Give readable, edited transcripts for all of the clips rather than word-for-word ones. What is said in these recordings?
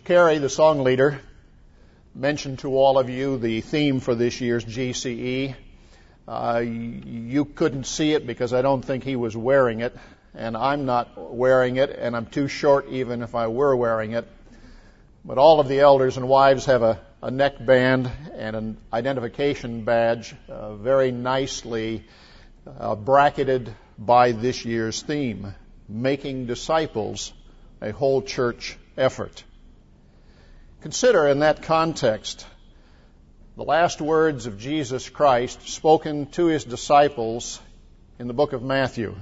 Carey, the song leader, mentioned to all of you the theme for this year's GCE. You couldn't see it because I don't think he was wearing it, and I'm not wearing it, and I'm too short even if I were wearing it. But all of the elders and wives have a neck band and an identification badge very nicely bracketed by this year's theme, Making Disciples a Whole Church Effort. Consider in that context the last words of Jesus Christ spoken to his disciples in the book of Matthew.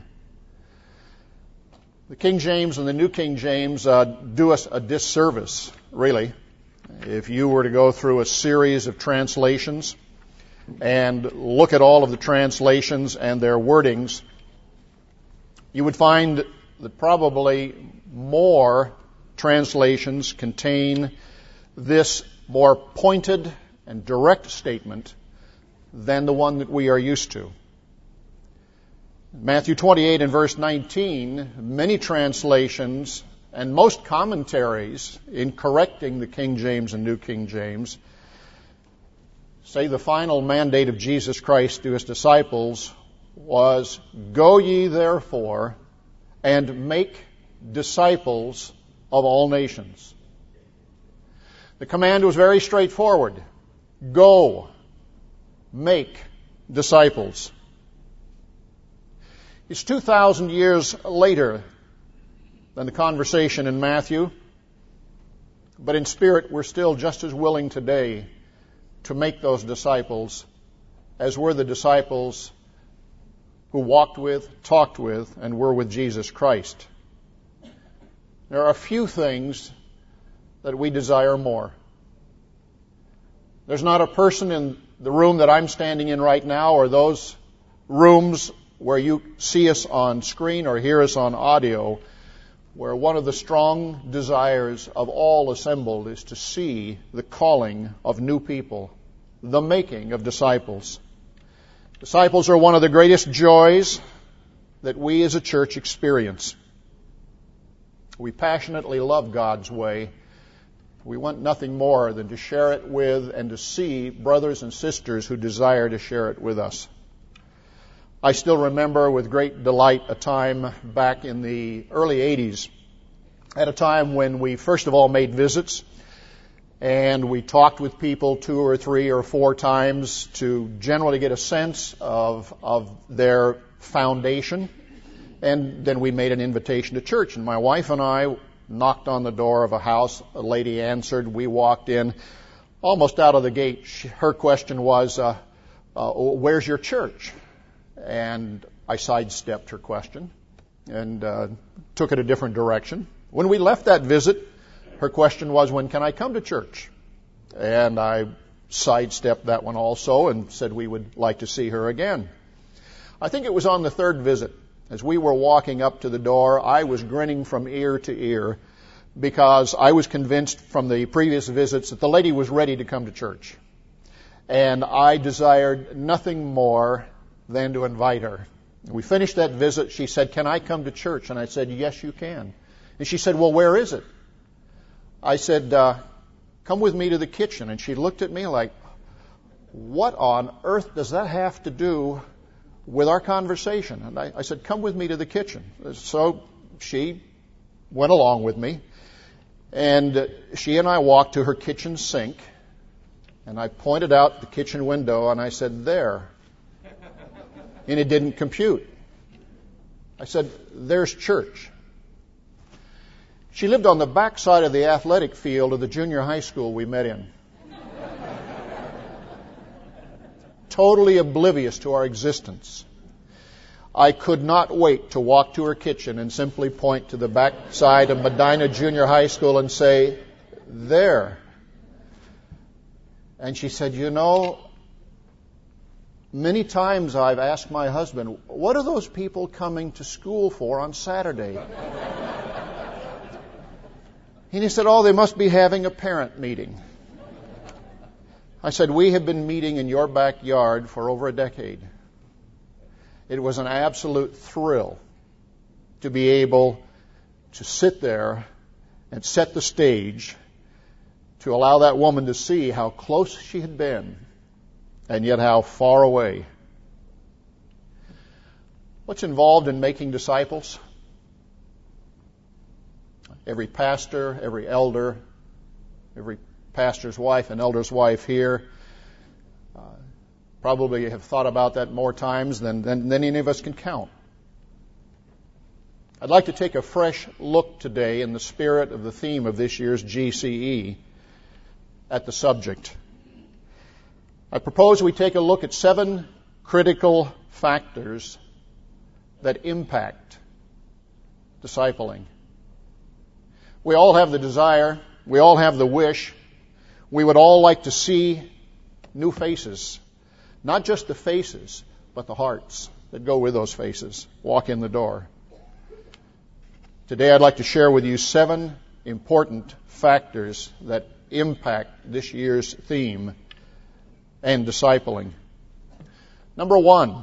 The King James and the New King James do us a disservice, really, if you were to go through a series of translations and look at all of the translations and their wordings. You would find that probably more translations contain this more pointed and direct statement than the one that we are used to. Matthew 28 and verse 19, many translations and most commentaries in correcting the King James and New King James say the final mandate of Jesus Christ to his disciples was, "Go ye therefore and make disciples of all nations." The command was very straightforward. Go, make disciples. It's 2,000 years later than the conversation in Matthew, but in spirit we're still just as willing today to make those disciples as were the disciples who walked with, talked with, and were with Jesus Christ. There are a few things that we desire more. There's not a person in the room that I'm standing in right now or those rooms where you see us on screen or hear us on audio where one of the strong desires of all assembled is to see the calling of new people, the making of disciples. Disciples are one of the greatest joys that we as a church experience. We passionately love God's way. We want nothing more than to share it with and to see brothers and sisters who desire to share it with us. I still remember with great delight a time back in the early 80s, at a time when we first of all made visits and we talked with people 2 or 3 or 4 times to generally get a sense of their foundation. And then we made an invitation to church. And my wife and I knocked on the door of a house. A lady answered. We walked in. Almost out of the gate, her question was, where's your church? And I sidestepped her question and took it a different direction. When we left that visit, her question was, when can I come to church? And I sidestepped that one also and said we would like to see her again. I think it was on the 3rd visit. As we were walking up to the door, I was grinning from ear to ear because I was convinced from the previous visits that the lady was ready to come to church. And I desired nothing more than to invite her. We finished that visit. She said, "Can I come to church?" And I said, "Yes, you can." And she said, "Well, where is it?" I said, "Come with me to the kitchen." And she looked at me like, what on earth does that have to do with our conversation? And I said, "Come with me to the kitchen." So she went along with me, and she and I walked to her kitchen sink, and I pointed out the kitchen window, and I said, "There." And it didn't compute. I said, "There's church." She lived on the back side of the athletic field of the junior high school we met in. Totally oblivious to our existence. I could not wait to walk to her kitchen and simply point to the back side of Medina Junior High School and say, "There." And she said, "You know, many times I've asked my husband, what are those people coming to school for on Saturday?" And he said, "Oh, they must be having a parent meeting." I said, "We have been meeting in your backyard for over a decade." It was an absolute thrill to be able to sit there and set the stage to allow that woman to see how close she had been and yet how far away. What's involved in making disciples? Every pastor, every elder, every pastor's wife and elder's wife here probably have thought about that more times than any of us can count. I'd like to take a fresh look today in the spirit of the theme of this year's GCE at the subject. I propose we take a look at 7 critical factors that impact discipling. We all have the desire, we all have the wish, we would all like to see new faces. Not just the faces, but the hearts that go with those faces walk in the door. Today I'd like to share with you 7 important factors that impact this year's theme and discipling. Number one,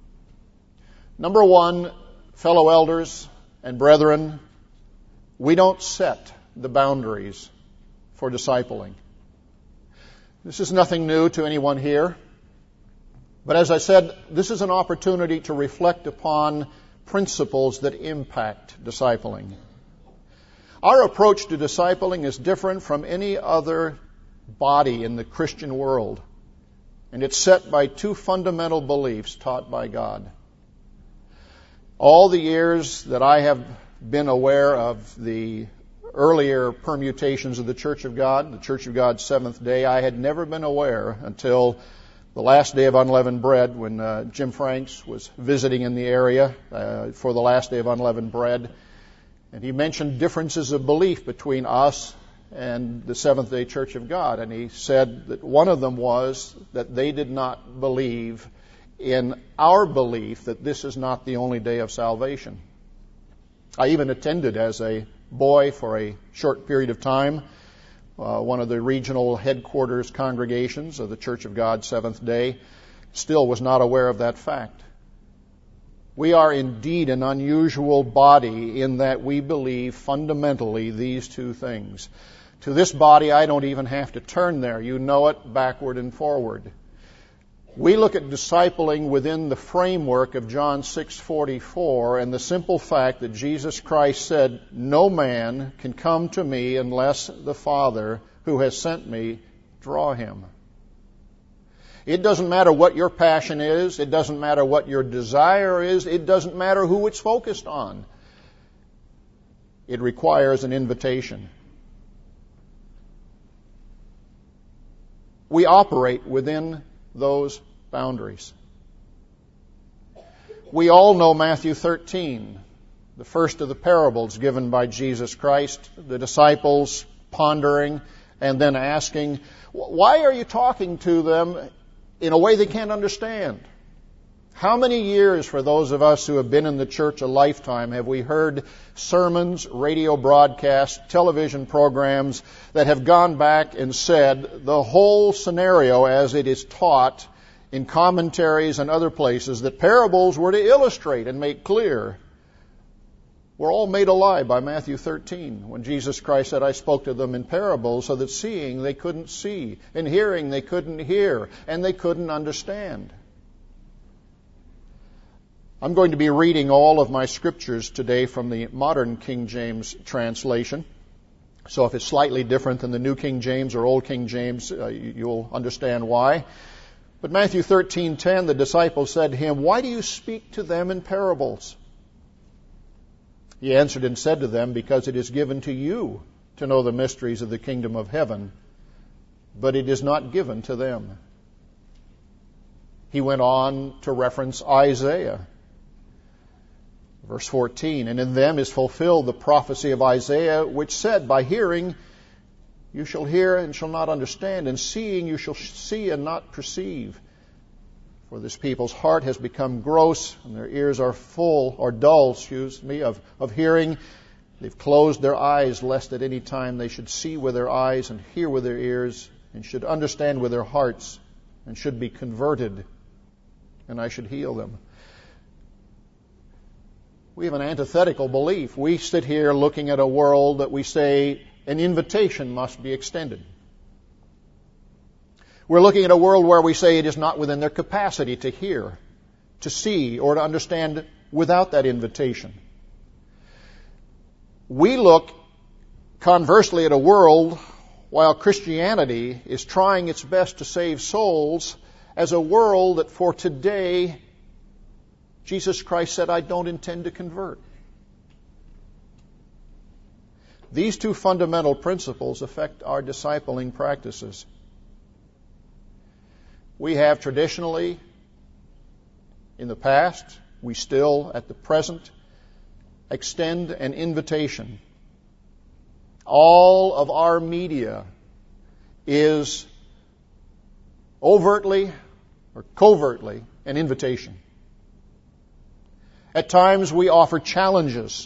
fellow elders and brethren, we don't set the boundaries for discipling. This is nothing new to anyone here. But as I said, this is an opportunity to reflect upon principles that impact discipling. Our approach to discipling is different from any other body in the Christian world, and it's set by 2 fundamental beliefs taught by God. All the years that I have been aware of the earlier permutations of the Church of God, the Church of God's Seventh Day, I had never been aware until the last day of unleavened bread, when Jim Franks was visiting in the area for the last day of unleavened bread. And he mentioned differences of belief between us and the Seventh-day Church of God. And he said that one of them was that they did not believe in our belief that this is not the only day of salvation. I even attended as a boy for a short period of time one of the regional headquarters congregations of the Church of God Seventh Day. Still was not aware of that fact. We are indeed an unusual body in that we believe fundamentally these 2 things. To this body, I don't even have to turn there. You know it backward and forward. We look at discipling within the framework of John 6:44 and the simple fact that Jesus Christ said, "No man can come to me unless the Father who has sent me draw him." It doesn't matter what your passion is. It doesn't matter what your desire is. It doesn't matter who it's focused on. It requires an invitation. We operate within those boundaries. We all know Matthew 13, the first of the parables given by Jesus Christ, the disciples pondering and then asking, why are you talking to them in a way they can't understand? How many years, for those of us who have been in the church a lifetime, have we heard sermons, radio broadcasts, television programs that have gone back and said the whole scenario as it is taught in commentaries and other places that parables were to illustrate and make clear, were all made alive by Matthew 13 when Jesus Christ said, "I spoke to them in parables so that seeing they couldn't see, and hearing they couldn't hear, and they couldn't understand." I'm going to be reading all of my scriptures today from the modern King James translation. So if it's slightly different than the New King James or Old King James, you'll understand why. But Matthew 13:10, the disciples said to him, "Why do you speak to them in parables?" He answered and said to them, "Because it is given to you to know the mysteries of the kingdom of heaven, but it is not given to them." He went on to reference Isaiah. Verse 14, "And in them is fulfilled the prophecy of Isaiah, which said, By hearing you shall hear and shall not understand, and seeing you shall see and not perceive. For this people's heart has become gross, and their ears are full, or dull, of hearing. They've closed their eyes, lest at any time they should see with their eyes and hear with their ears, and should understand with their hearts, and should be converted, and I should heal them." We have an antithetical belief. We sit here looking at a world that we say an invitation must be extended. We're looking at a world where we say it is not within their capacity to hear, to see, or to understand without that invitation. We look, conversely, at a world, while Christianity is trying its best to save souls, as a world that for today, Jesus Christ said, I don't intend to convert. These two fundamental principles affect our discipling practices. We have traditionally, in the past, we still, at the present, extend an invitation. All of our media is overtly or covertly an invitation. At times we offer challenges.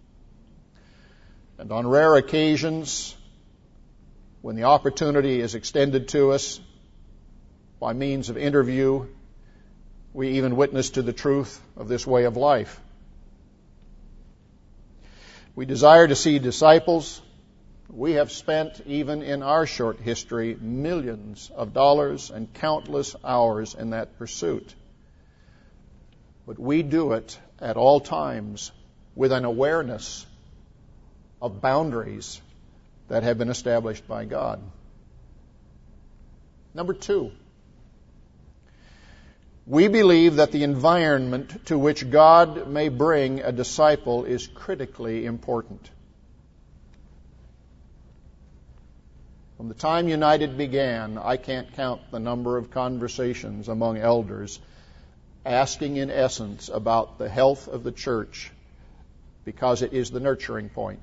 And on rare occasions, when the opportunity is extended to us by means of interview, we even witness to the truth of this way of life. We desire to see disciples. We have spent, even in our short history, millions of dollars and countless hours in that pursuit. But we do it at all times with an awareness of boundaries that have been established by God. Number two, we believe that the environment to which God may bring a disciple is critically important. From the time United began, I can't count the number of conversations among elders asking in essence about the health of the church because it is the nurturing point.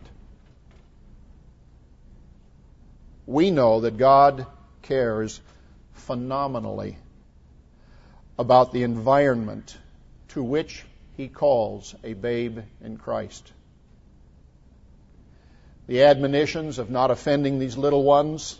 We know that God cares phenomenally about the environment to which He calls a babe in Christ. The admonitions of not offending these little ones.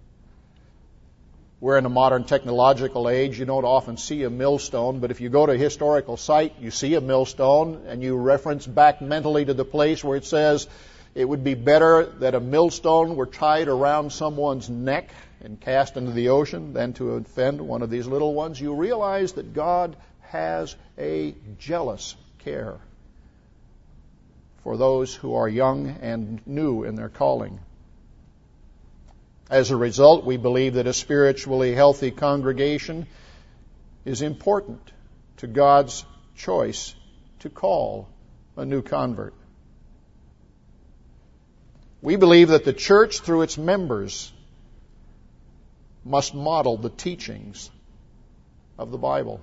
We're in a modern technological age. You don't often see a millstone, but if you go to a historical site, you see a millstone, and you reference back mentally to the place where it says it would be better that a millstone were tied around someone's neck and cast into the ocean than to offend one of these little ones. You realize that God has a jealous care for those who are young and new in their calling. As a result, we believe that a spiritually healthy congregation is important to God's choice to call a new convert. We believe that the church, through its members, must model the teachings of the Bible.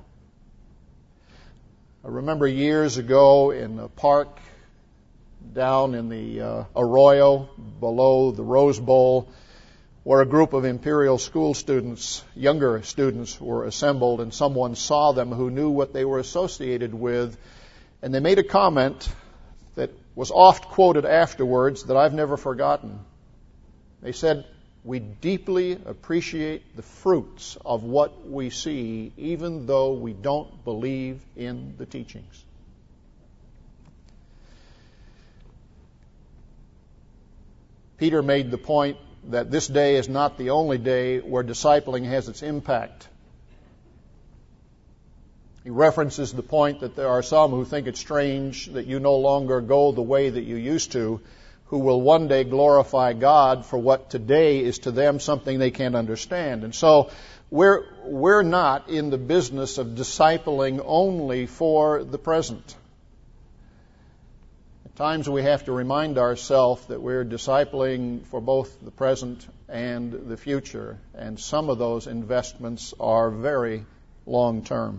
I remember years ago in a park down in the Arroyo below the Rose Bowl, where a group of Imperial School students, younger students, were assembled, and someone saw them who knew what they were associated with, and they made a comment that was oft quoted afterwards that I've never forgotten. They said, "We deeply appreciate the fruits of what we see, even though we don't believe in the teachings." Peter made the point that this day is not the only day where discipling has its impact. He references the point that there are some who think it strange that you no longer go the way that you used to, who will one day glorify God for what today is to them something they can't understand. And so we're not in the business of discipling only for the present. At times we have to remind ourselves that we're discipling for both the present and the future, and some of those investments are very long-term.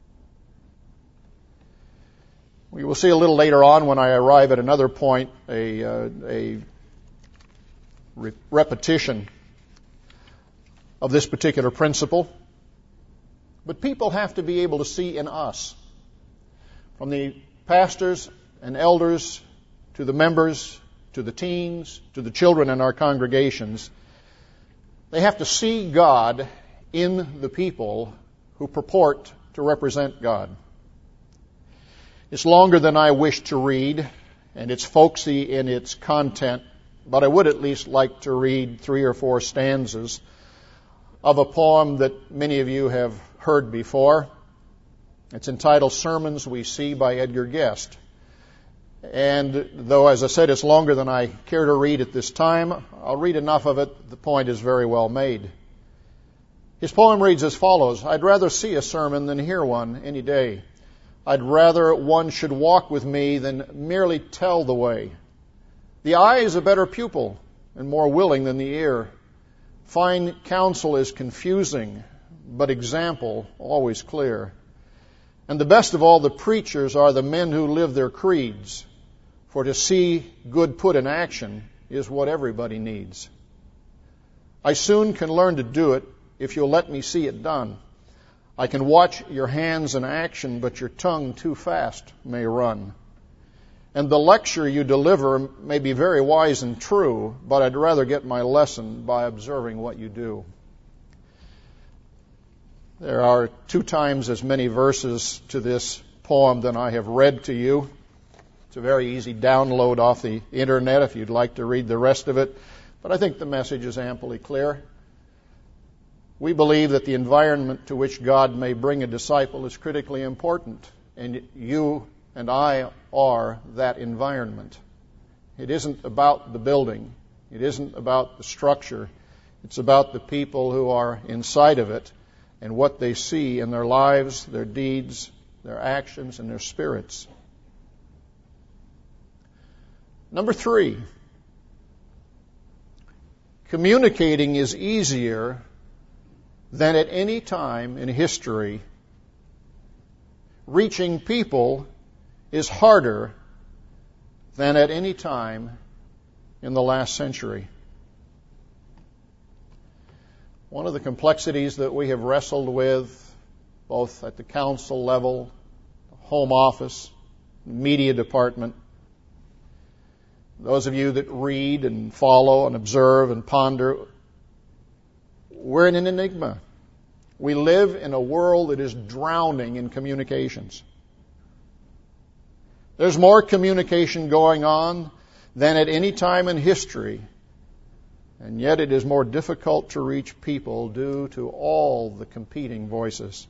We will see a little later on when I arrive at another point, a repetition of this particular principle. But people have to be able to see in us, from the pastors and elders to the members, to the teens, to the children in our congregations, they have to see God in the people who purport to represent God. It's longer than I wish to read, and it's folksy in its content, but I would at least like to read 3 or 4 stanzas of a poem that many of you have heard before. It's entitled Sermons We See by Edgar Guest. And though, as I said, it's longer than I care to read at this time, I'll read enough of it. The point is very well made. His poem reads as follows: I'd rather see a sermon than hear one any day. I'd rather one should walk with me than merely tell the way. The eye is a better pupil and more willing than the ear. Fine counsel is confusing, but example always clear. And the best of all the preachers are the men who live their creeds, for to see good put in action is what everybody needs. I soon can learn to do it if you'll let me see it done. I can watch your hands in action, but your tongue too fast may run. And the lecture you deliver may be very wise and true, but I'd rather get my lesson by observing what you do. There are 2 times as many verses to this poem than I have read to you. It's a very easy download off the internet if you'd like to read the rest of it, but I think the message is amply clear. We believe that the environment to which God may bring a disciple is critically important, and you and I are that environment. It isn't about the building. It isn't about the structure. It's about the people who are inside of it and what they see in their lives, their deeds, their actions, and their spirits. Number 3, communicating is easier than at any time in history. Reaching people is harder than at any time in the last century. One of the complexities that we have wrestled with, both at the council level, home office, media department, those of you that read and follow and observe and ponder, we're in an enigma. We live in a world that is drowning in communications. There's more communication going on than at any time in history, and yet it is more difficult to reach people due to all the competing voices.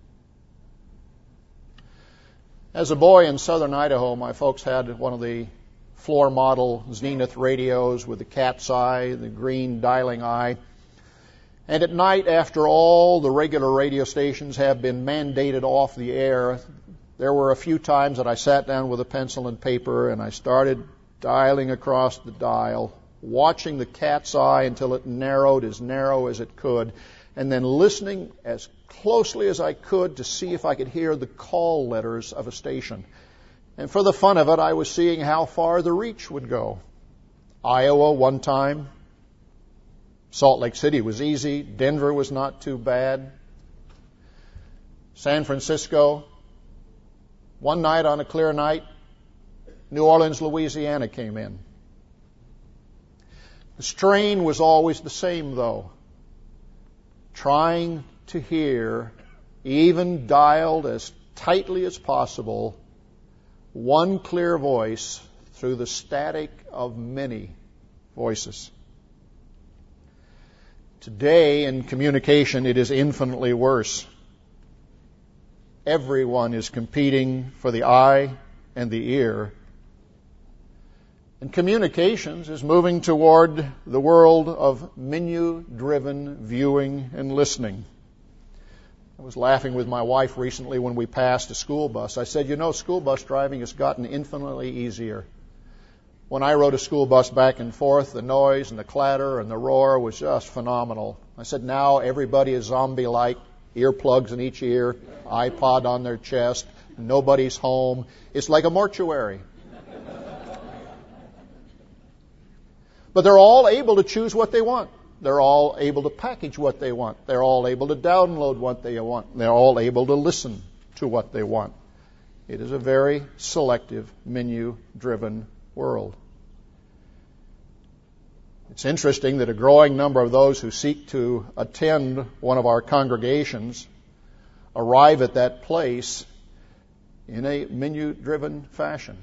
As a boy in southern Idaho, my folks had one of the floor model Zenith radios with the cat's eye, the green dialing eye. And at night, after all the regular radio stations have been mandated off the air, there were a few times that I sat down with a pencil and paper and I started dialing across the dial, watching the cat's eye until it narrowed as narrow as it could, and then listening as closely as I could to see if I could hear the call letters of a station. And for the fun of it, I was seeing how far the reach would go. Iowa one time. Salt Lake City was easy. Denver was not too bad. San Francisco. One night on a clear night, New Orleans, Louisiana came in. The strain was always the same, though. Trying to hear, even dialed as tightly as possible, one clear voice through the static of many voices. Today, in communication, it is infinitely worse. Everyone is competing for the eye and the ear. And communications is moving toward the world of menu-driven viewing and listening. I was laughing with my wife recently when we passed a school bus. I said, school bus driving has gotten infinitely easier. When I rode a school bus back and forth, the noise and the clatter and the roar was just phenomenal. I said, now everybody is zombie-like, earplugs in each ear, iPod on their chest, nobody's home. It's like a mortuary. But they're all able to choose what they want. They're all able to package what they want. They're all able to download what they want. They're all able to listen to what they want. It is a very selective, menu-driven world. It's interesting that a growing number of those who seek to attend one of our congregations arrive at that place in a menu-driven fashion.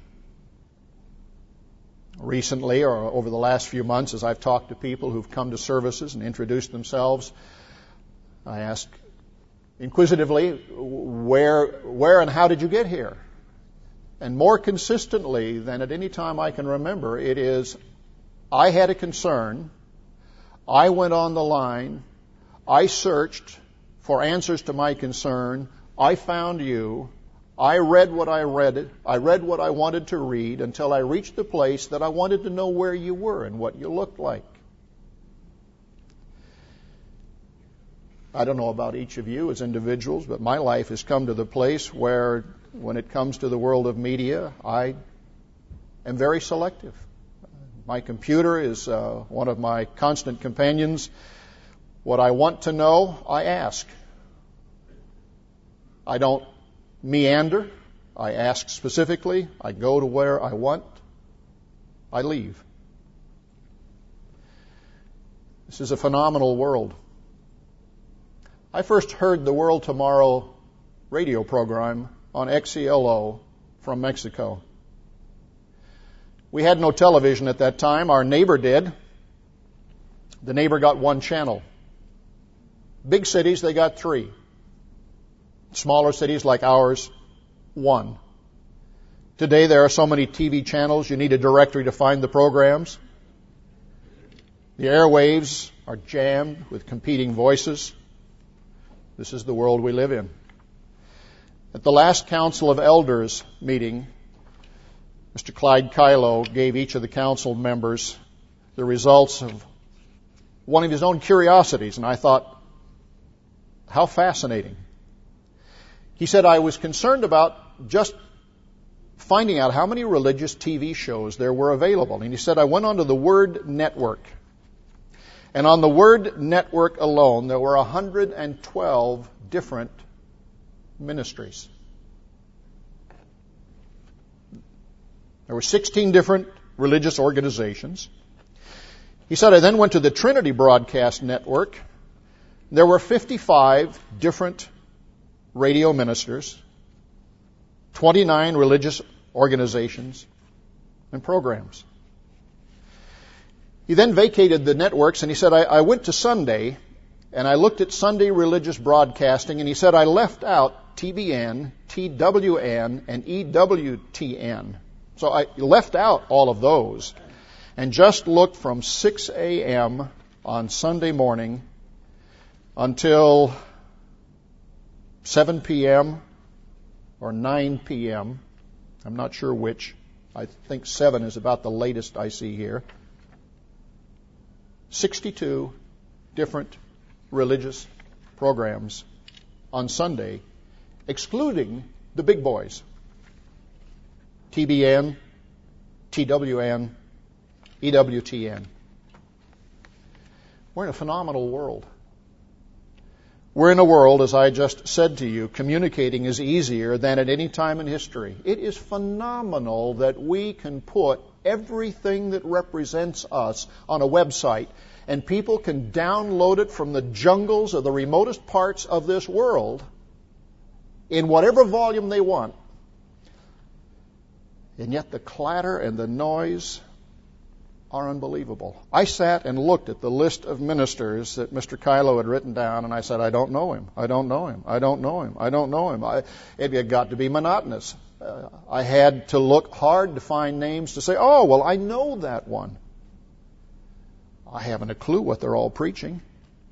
Recently, or over the last few months, as I've talked to people who've come to services and introduced themselves, I ask inquisitively, where and how did you get here? And more consistently than at any time I can remember, it is, I had a concern, I went on the line, I searched for answers to my concern, I found you, I read what I read what I wanted to read until I reached the place that I wanted to know where you were and what you looked like. I don't know about each of you as individuals, but my life has come to the place where, when it comes to the world of media, I am very selective. My computer is one of my constant companions. What I want to know, I ask. I don't meander. I ask specifically. I go to where I want. I leave. This is a phenomenal world. I first heard the World Tomorrow radio program on XELO from Mexico. We had no television at that time. Our neighbor did. The neighbor got one channel. Big cities, they got 3. Smaller cities like ours, 1. Today there are so many TV channels, you need a directory to find the programs. The airwaves are jammed with competing voices. This is the world we live in. At the last Council of Elders meeting, Mr. Clyde Kylo gave each of the council members the results of one of his own curiosities, and I thought, how fascinating. He said, I was concerned about just finding out how many religious TV shows there were available. And he said, I went onto the Word Network. And on the Word Network alone, there were 112 different ministries. There were 16 different religious organizations. He said, I then went to the Trinity Broadcast Network. There were 55 different radio ministers, 29 religious organizations and programs. He then vacated the networks, and he said, I went to Sunday, and I looked at Sunday religious broadcasting, and he said, I left out TBN, TWN, and EWTN. So I left out all of those and just looked from 6 a.m. on Sunday morning until 7 p.m. or 9 p.m. I'm not sure which. I think 7 is about the latest I see here. 62 different religious programs on Sunday, excluding the big boys. TBN, TWN, EWTN. We're in a phenomenal world. We're in a world, as I just said to you, communicating is easier than at any time in history. It is phenomenal that we can put everything that represents us on a website, and people can download it from the jungles of the remotest parts of this world in whatever volume they want. And yet the clatter and the noise are unbelievable. I sat and looked at the list of ministers that Mr. Kylo had written down, and I said, I don't know him. I don't know him. I don't know him. I don't know him. It had got to be monotonous. I had to look hard to find names to say, oh, well, I know that one. I haven't a clue what they're all preaching.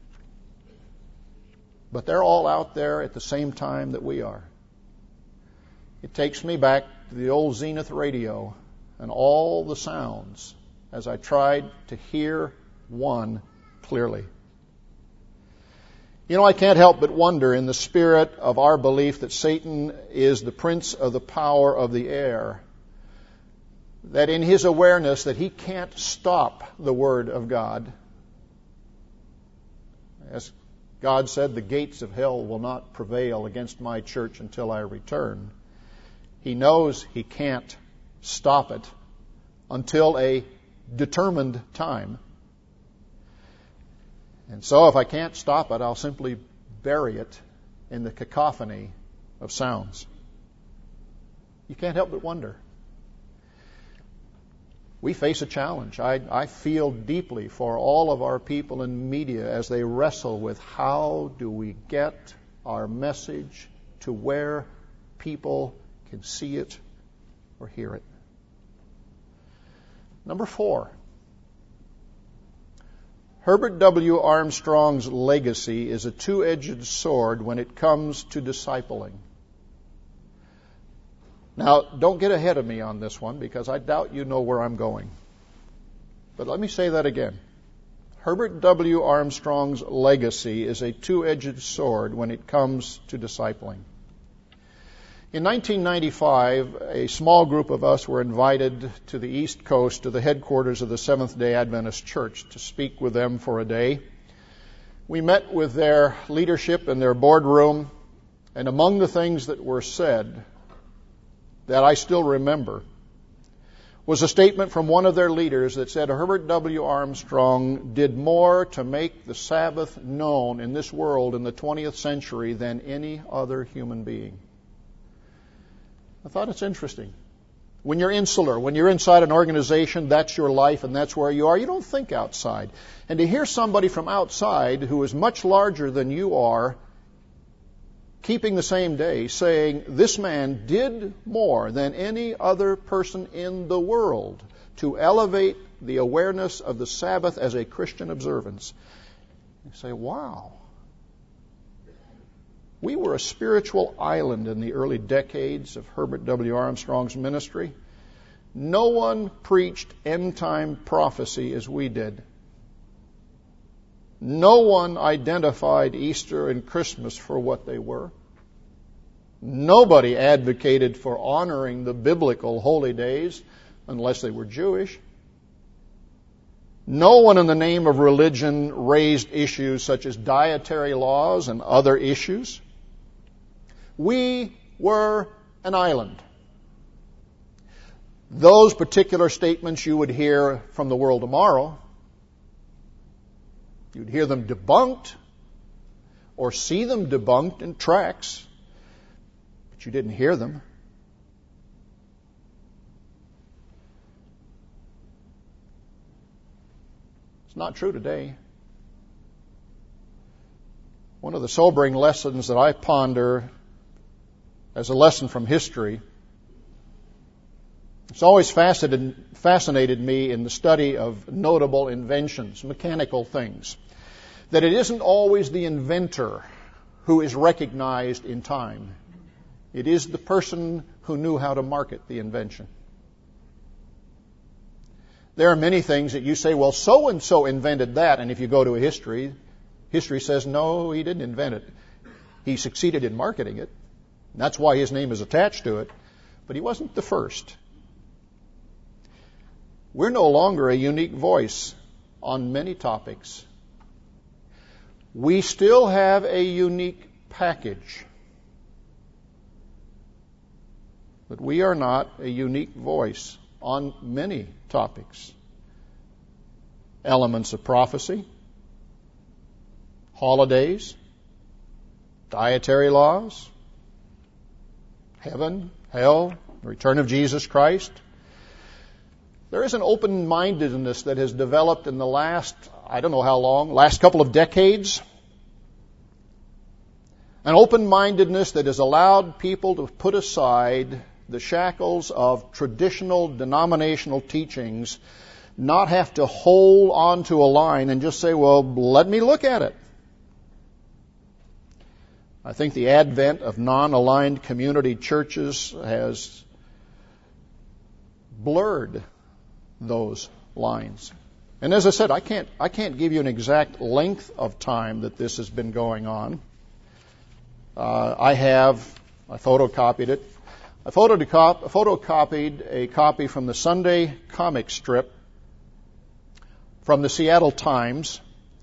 But they're all out there at the same time that we are. It takes me back to the old Zenith radio and all the sounds as I tried to hear one clearly. You know, I can't help but wonder, in the spirit of our belief that Satan is the prince of the power of the air, that in his awareness that he can't stop the Word of God, as God said, the gates of hell will not prevail against my church until I return. He knows he can't stop it until a determined time. And so if I can't stop it, I'll simply bury it in the cacophony of sounds. You can't help but wonder. We face a challenge. I feel deeply for all of our people in media as they wrestle with how do we get our message to where people can see it or hear it. Number 4. Herbert W. Armstrong's legacy is a two-edged sword when it comes to discipling. Now, don't get ahead of me on this one because I doubt you know where I'm going. But let me say that again. Herbert W. Armstrong's legacy is a two-edged sword when it comes to discipling. In 1995, a small group of us were invited to the East Coast to the headquarters of the Seventh-day Adventist Church to speak with them for a day. We met with their leadership in their boardroom, and among the things that were said that I still remember was a statement from one of their leaders that said Herbert W. Armstrong did more to make the Sabbath known in this world in the 20th century than any other human being. I thought it's interesting. When you're insular, when you're inside an organization, that's your life and that's where you are. You don't think outside. And to hear somebody from outside who is much larger than you are, keeping the same day, saying this man did more than any other person in the world to elevate the awareness of the Sabbath as a Christian observance. You say, wow. We were a spiritual island in the early decades of Herbert W. Armstrong's ministry. No one preached end-time prophecy as we did. No one identified Easter and Christmas for what they were. Nobody advocated for honoring the biblical holy days unless they were Jewish. No one in the name of religion raised issues such as dietary laws and other issues. We were an island. Those particular statements you would hear from the world tomorrow. You'd hear them debunked or see them debunked in tracts, but you didn't hear them. It's not true today. One of the sobering lessons that I ponder as a lesson from history, it's always fascinated me in the study of notable inventions, mechanical things, that it isn't always the inventor who is recognized in time. It is the person who knew how to market the invention. There are many things that you say, well, so-and-so invented that, and if you go to a history says, no, he didn't invent it. He succeeded in marketing it. That's why his name is attached to it. But he wasn't the first. We're no longer a unique voice on many topics. We still have a unique package. But we are not a unique voice on many topics. Elements of prophecy, holidays, dietary laws, heaven, hell, the return of Jesus Christ. There is an open-mindedness that has developed in the last, I don't know how long, last couple of decades. An open-mindedness that has allowed people to put aside the shackles of traditional denominational teachings, not have to hold on to a line and just say, well, let me look at it. I think the advent of non-aligned community churches has blurred those lines. And as I said, I can't give you an exact length of time that this has been going on. I photocopied it. I photocopied a copy from the Sunday comic strip from the Seattle Times,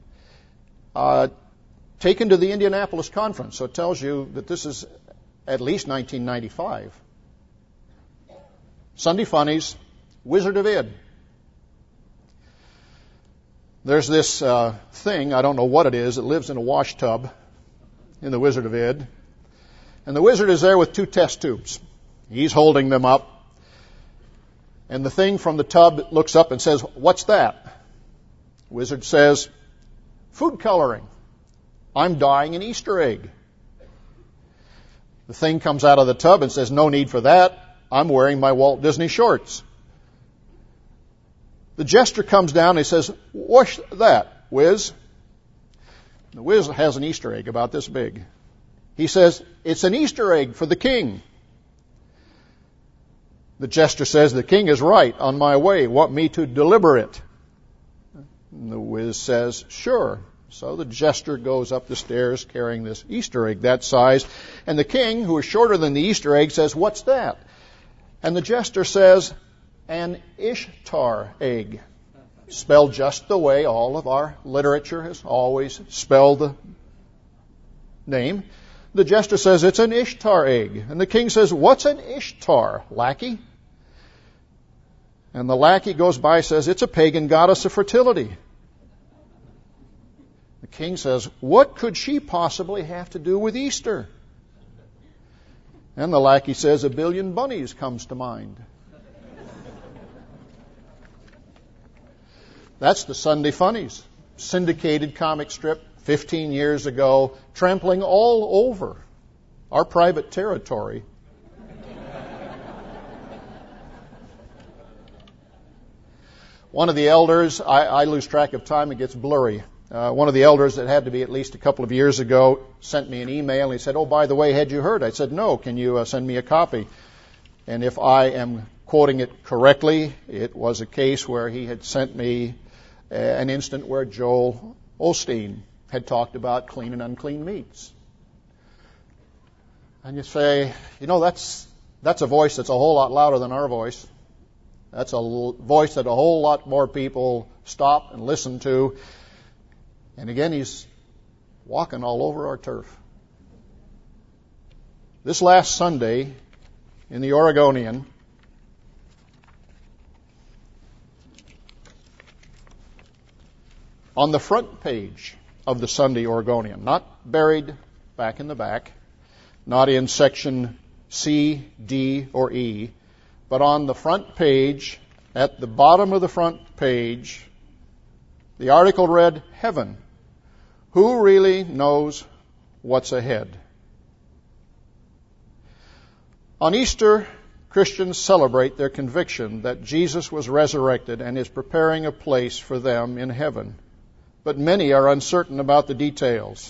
taken to the Indianapolis conference. So it tells you that this is at least 1995. Sunday Funnies, Wizard of Id. There's this thing, I don't know what it is, it lives in a wash tub in the Wizard of Id. And the wizard is there with two test tubes. He's holding them up. And the thing from the tub looks up and says, "What's that?" Wizard says, "Food coloring. I'm dyeing an Easter egg." The thing comes out of the tub and says, "No need for that. I'm wearing my Walt Disney shorts." The jester comes down and he says, "What's that, Wiz?" The Wiz has an Easter egg about this big. He says, "It's an Easter egg for the king." The jester says, "The king is right. On my way. Want me to deliver it?" And the Wiz says, "Sure." So the jester goes up the stairs carrying this Easter egg that size. And the king, who is shorter than the Easter egg, says, "What's that?" And the jester says, "An Ishtar egg." Spelled just the way all of our literature has always spelled the name. The jester says, "It's an Ishtar egg." And the king says, "What's an Ishtar, lackey?" And the lackey goes by and says, "It's a pagan goddess of fertility." The king says, "What could she possibly have to do with Easter?" And the lackey says, "A billion bunnies comes to mind." That's the Sunday Funnies, syndicated comic strip 15 years ago, trampling all over our private territory. One of the elders, I lose track of time, it gets blurry. One of the elders that had to be at least a couple of years ago sent me an email and he said, "Oh, by the way, had you heard?" I said, "No, can you send me a copy?" And if I am quoting it correctly, it was a case where he had sent me an instant where Joel Osteen had talked about clean and unclean meats. And you say, that's a voice that's a whole lot louder than our voice. That's a voice that a whole lot more people stop and listen to. And again, he's walking all over our turf. This last Sunday in the Oregonian, on the front page of the Sunday Oregonian, not buried back in the back, not in section C, D, or E, but on the front page, at the bottom of the front page, the article read, "Heaven. Who really knows what's ahead?" On Easter, Christians celebrate their conviction that Jesus was resurrected and is preparing a place for them in heaven. But many are uncertain about the details.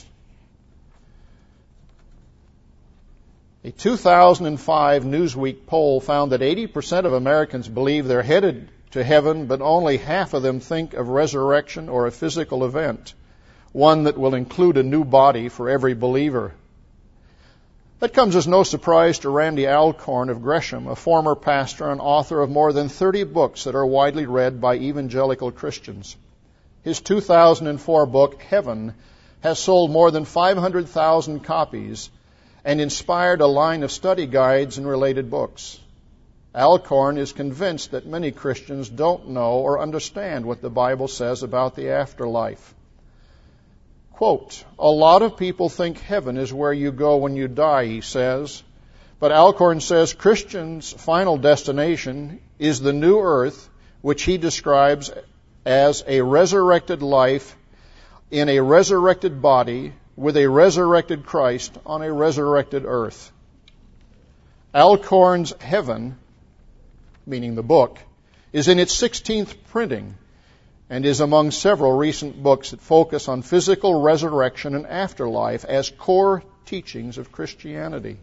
A 2005 Newsweek poll found that 80% of Americans believe they're headed to heaven, but only half of them think of resurrection or a physical event, one that will include a new body for every believer. That comes as no surprise to Randy Alcorn of Gresham, a former pastor and author of more than 30 books that are widely read by evangelical Christians. His 2004 book, Heaven, has sold more than 500,000 copies and inspired a line of study guides and related books. Alcorn is convinced that many Christians don't know or understand what the Bible says about the afterlife. Quote, "A lot of people think heaven is where you go when you die," he says. But Alcorn says Christians' final destination is the new earth, which he describes as a resurrected life in a resurrected body with a resurrected Christ on a resurrected earth. Alcorn's Heaven, meaning the book, is in its 16th printing and is among several recent books that focus on physical resurrection and afterlife as core teachings of Christianity.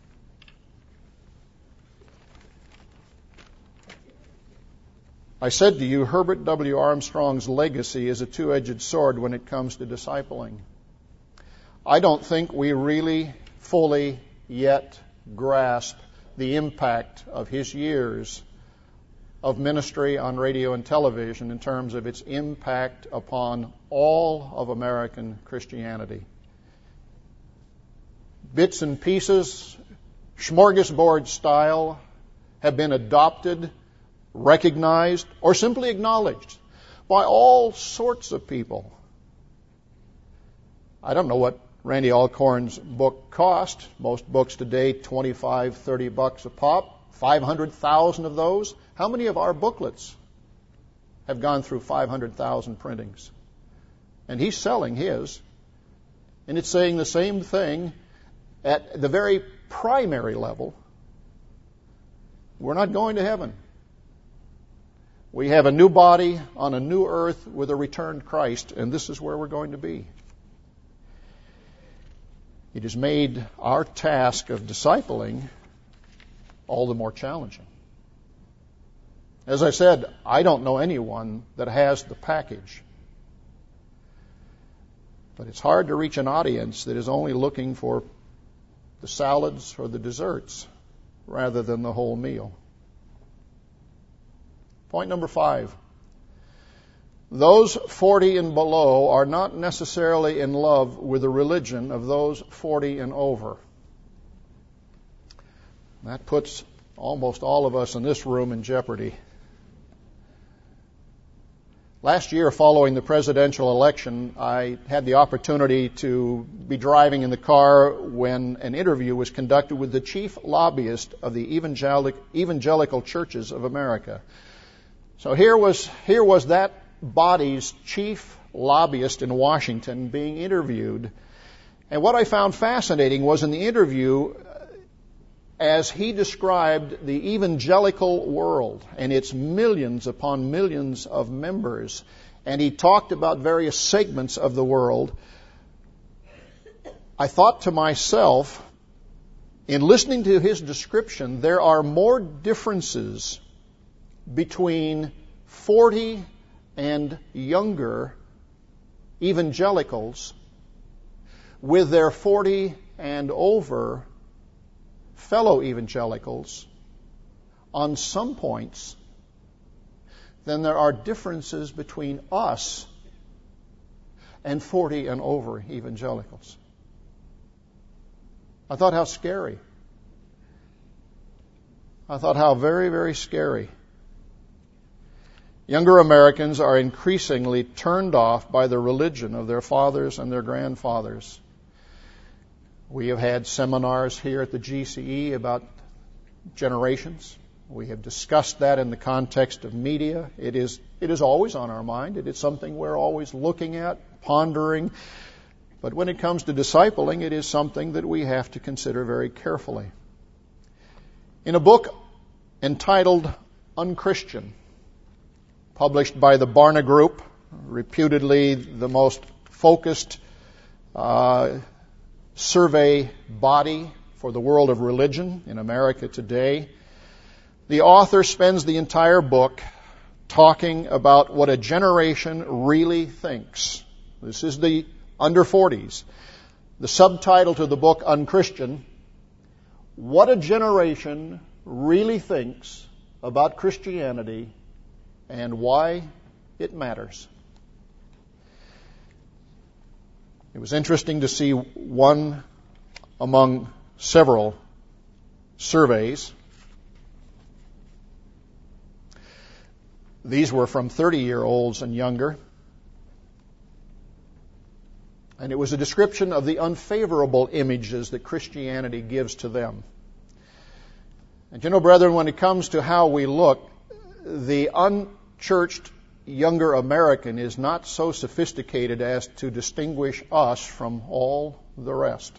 I said to you, Herbert W. Armstrong's legacy is a two-edged sword when it comes to discipling. I don't think we really fully yet grasp the impact of his years of ministry on radio and television in terms of its impact upon all of American Christianity. Bits and pieces, smorgasbord style, have been adopted, recognized, or simply acknowledged by all sorts of people. I don't know what Randy Alcorn's book cost. Most books today, $25, $30 a pop. 500,000 of those How many of our booklets have gone through 500,000 printings? And he's selling his, and it's saying the same thing at the very primary level. We're not going to heaven. We have a new body on a new earth with a returned Christ, and this is where we're going to be. It has made our task of discipling all the more challenging. As I said, I don't know anyone that has the package. But it's hard to reach an audience that is only looking for the salads or the desserts rather than the whole meal. Point number 5. Those 40 and below are not necessarily in love with the religion of those 40 and over. That puts almost all of us in this room in jeopardy. Last year, following the presidential election, I had the opportunity to be driving in the car when an interview was conducted with the chief lobbyist of the evangelical churches of America. So here was that body's chief lobbyist in Washington being interviewed. And what I found fascinating was in the interview, as he described the evangelical world and its millions upon millions of members, and he talked about various segments of the world, I thought to myself, in listening to his description, there are more differences between 40 and younger evangelicals with their 40 and over fellow evangelicals on some points than there are differences between us and 40 and over evangelicals. I thought how scary. I thought how very, very scary. Younger Americans are increasingly turned off by the religion of their fathers and their grandfathers. We have had seminars here at the GCE about generations. We have discussed that in the context of media. It is always on our mind. It is something we're always looking at, pondering. But when it comes to discipling, it is something that we have to consider very carefully. In a book entitled Unchristian, published by the Barna Group, reputedly the most focused survey body for the world of religion in America today, the author spends the entire book talking about what a generation really thinks. This is the under 40s. The subtitle to the book, Unchristian, What a Generation Really Thinks About Christianity and Why It Matters. It was interesting to see one among several surveys. These were from 30-year-olds and younger. And it was a description of the unfavorable images that Christianity gives to them. And you know, brethren, when it comes to how we look, the unchurched younger American is not so sophisticated as to distinguish us from all the rest.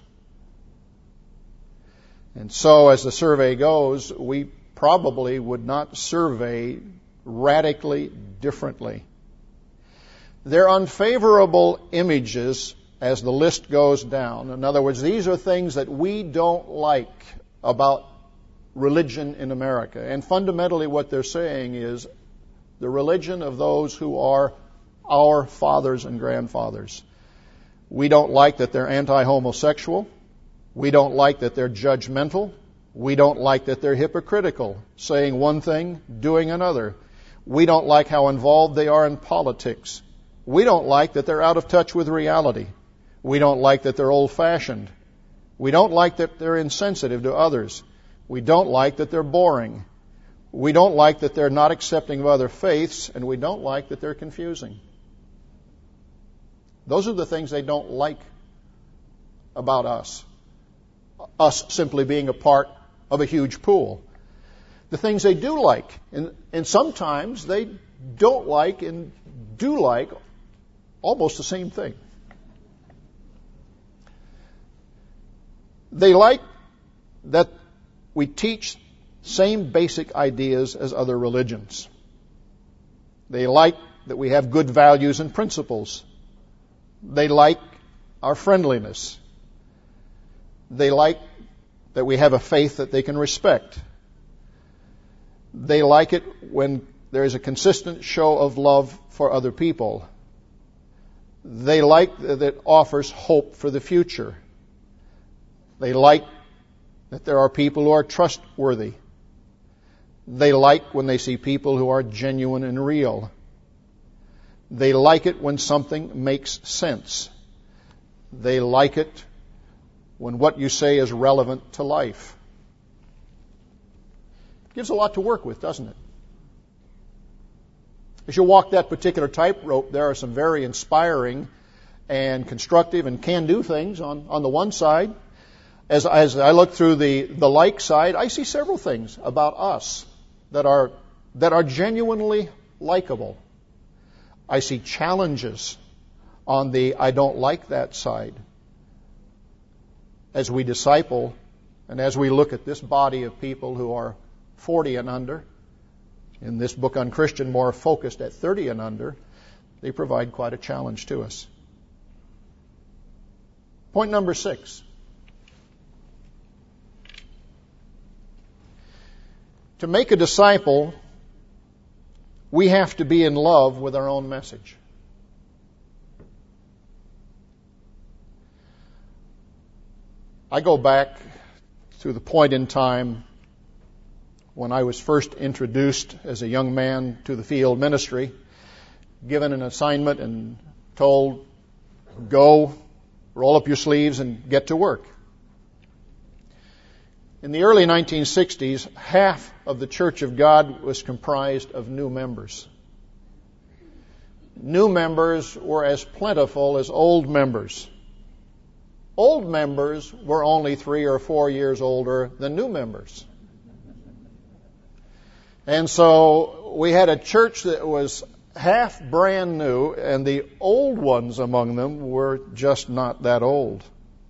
And so, as the survey goes, we probably would not survey radically differently. They're unfavorable images as the list goes down. In other words, these are things that we don't like about religion in America. And fundamentally what they're saying is the religion of those who are our fathers and grandfathers. We don't like that they're anti-homosexual. We don't like that they're judgmental. We don't like that they're hypocritical, saying one thing, doing another. We don't like how involved they are in politics. We don't like that they're out of touch with reality. We don't like that they're old-fashioned. We don't like that they're insensitive to others. We don't like that they're boring. We don't like that they're not accepting of other faiths, and we don't like that they're confusing. Those are the things they don't like about us. Us simply being a part of a huge pool. the things they do like. And sometimes they don't like and do like almost the same thing. They like that we teach same basic ideas as other religions. They like that we have good values and principles. They like our friendliness. They like that we have a faith that they can respect. They like it when there is a consistent show of love for other people. They like that it offers hope for the future. They like that there are people who are trustworthy. They like when they see people who are genuine and real. They like it when something makes sense. They like it when what you say is relevant to life. It gives a lot to work with, doesn't it? As you walk that particular tightrope, there are some very inspiring and constructive and can-do things on the one side. As I look through the like side, I see several things about us that are genuinely likable. I see challenges on the I don't like that side. As we disciple and as we look at this body of people who are 40 and under, in this book on Christian more focused at 30 and under, they provide quite a challenge to us. Point number 6. To make a disciple, we have to be in love with our own message. I go back to the point in time when I was first introduced as a young man to the field ministry, given an assignment and told, go, roll up your sleeves and get to work. In the early 1960s, half of the Church of God was comprised of new members. New members were as plentiful as old members. Old members were only 3 or 4 years older than new members. And so we had a church that was half brand new, and the old ones among them were just not that old.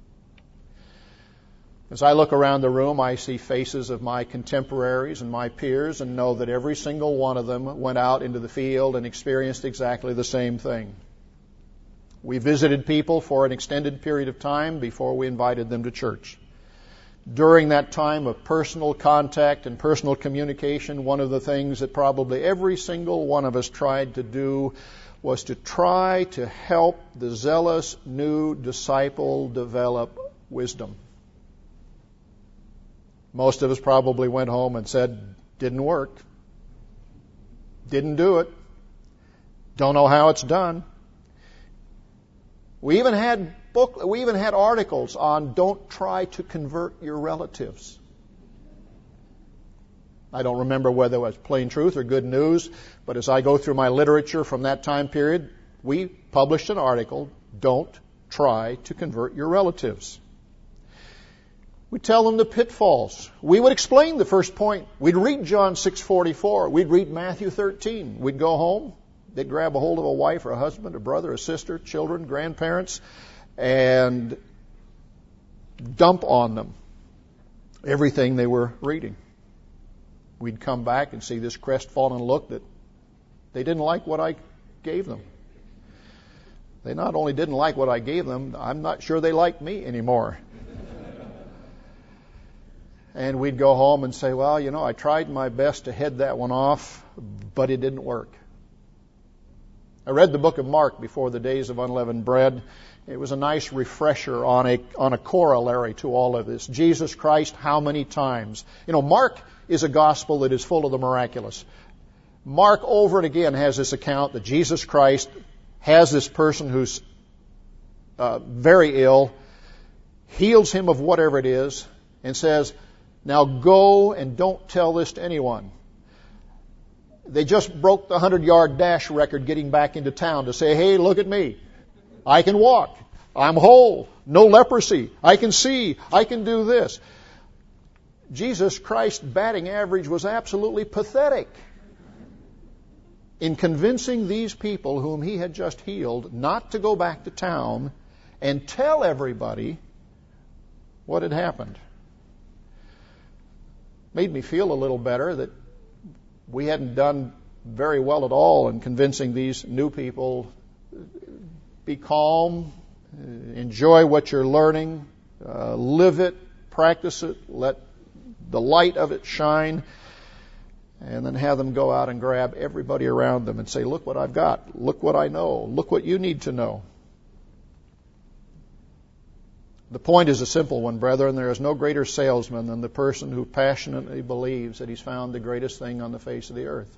As I look around the room, I see faces of my contemporaries and my peers and know that every single one of them went out into the field and experienced exactly the same thing. We visited people for an extended period of time before we invited them to church. During that time of personal contact and personal communication, one of the things that probably every single one of us tried to do was to try to help the zealous new disciple develop wisdom. Most of us probably went home and said, didn't work. Didn't do it. Don't know how it's done. We even had articles on don't try to convert your relatives. I don't remember whether it was Plain Truth or Good News, but as I go through my literature from that time period, we published an article, don't try to convert your relatives. We'd tell them the pitfalls. We would explain the first point. We'd read John 6:44. We'd read Matthew 13. We'd go home. They'd grab a hold of a wife or a husband, a brother, a sister, children, grandparents, and dump on them everything they were reading. We'd come back and see this crestfallen look that they didn't like what I gave them. They not only didn't like what I gave them, I'm not sure they like me anymore. And we'd go home and say, well, I tried my best to head that one off, but it didn't work. I read the book of Mark before the days of unleavened bread. It was a nice refresher on a corollary to all of this. Jesus Christ, how many times? Mark is a gospel that is full of the miraculous. Mark over and again has this account that Jesus Christ has this person who's very ill, heals him of whatever it is, and says, now go and don't tell this to anyone. They just broke the 100-yard dash record getting back into town to say, hey, look at me. I can walk. I'm whole. No leprosy. I can see. I can do this. Jesus Christ's batting average was absolutely pathetic in convincing these people whom he had just healed not to go back to town and tell everybody what had happened. Made me feel a little better that we hadn't done very well at all in convincing these new people. Be calm, enjoy what you're learning, live it, practice it, let the light of it shine, and then have them go out and grab everybody around them and say, look what I've got, look what I know, look what you need to know. The point is a simple one, brethren. There is no greater salesman than the person who passionately believes that he's found the greatest thing on the face of the earth.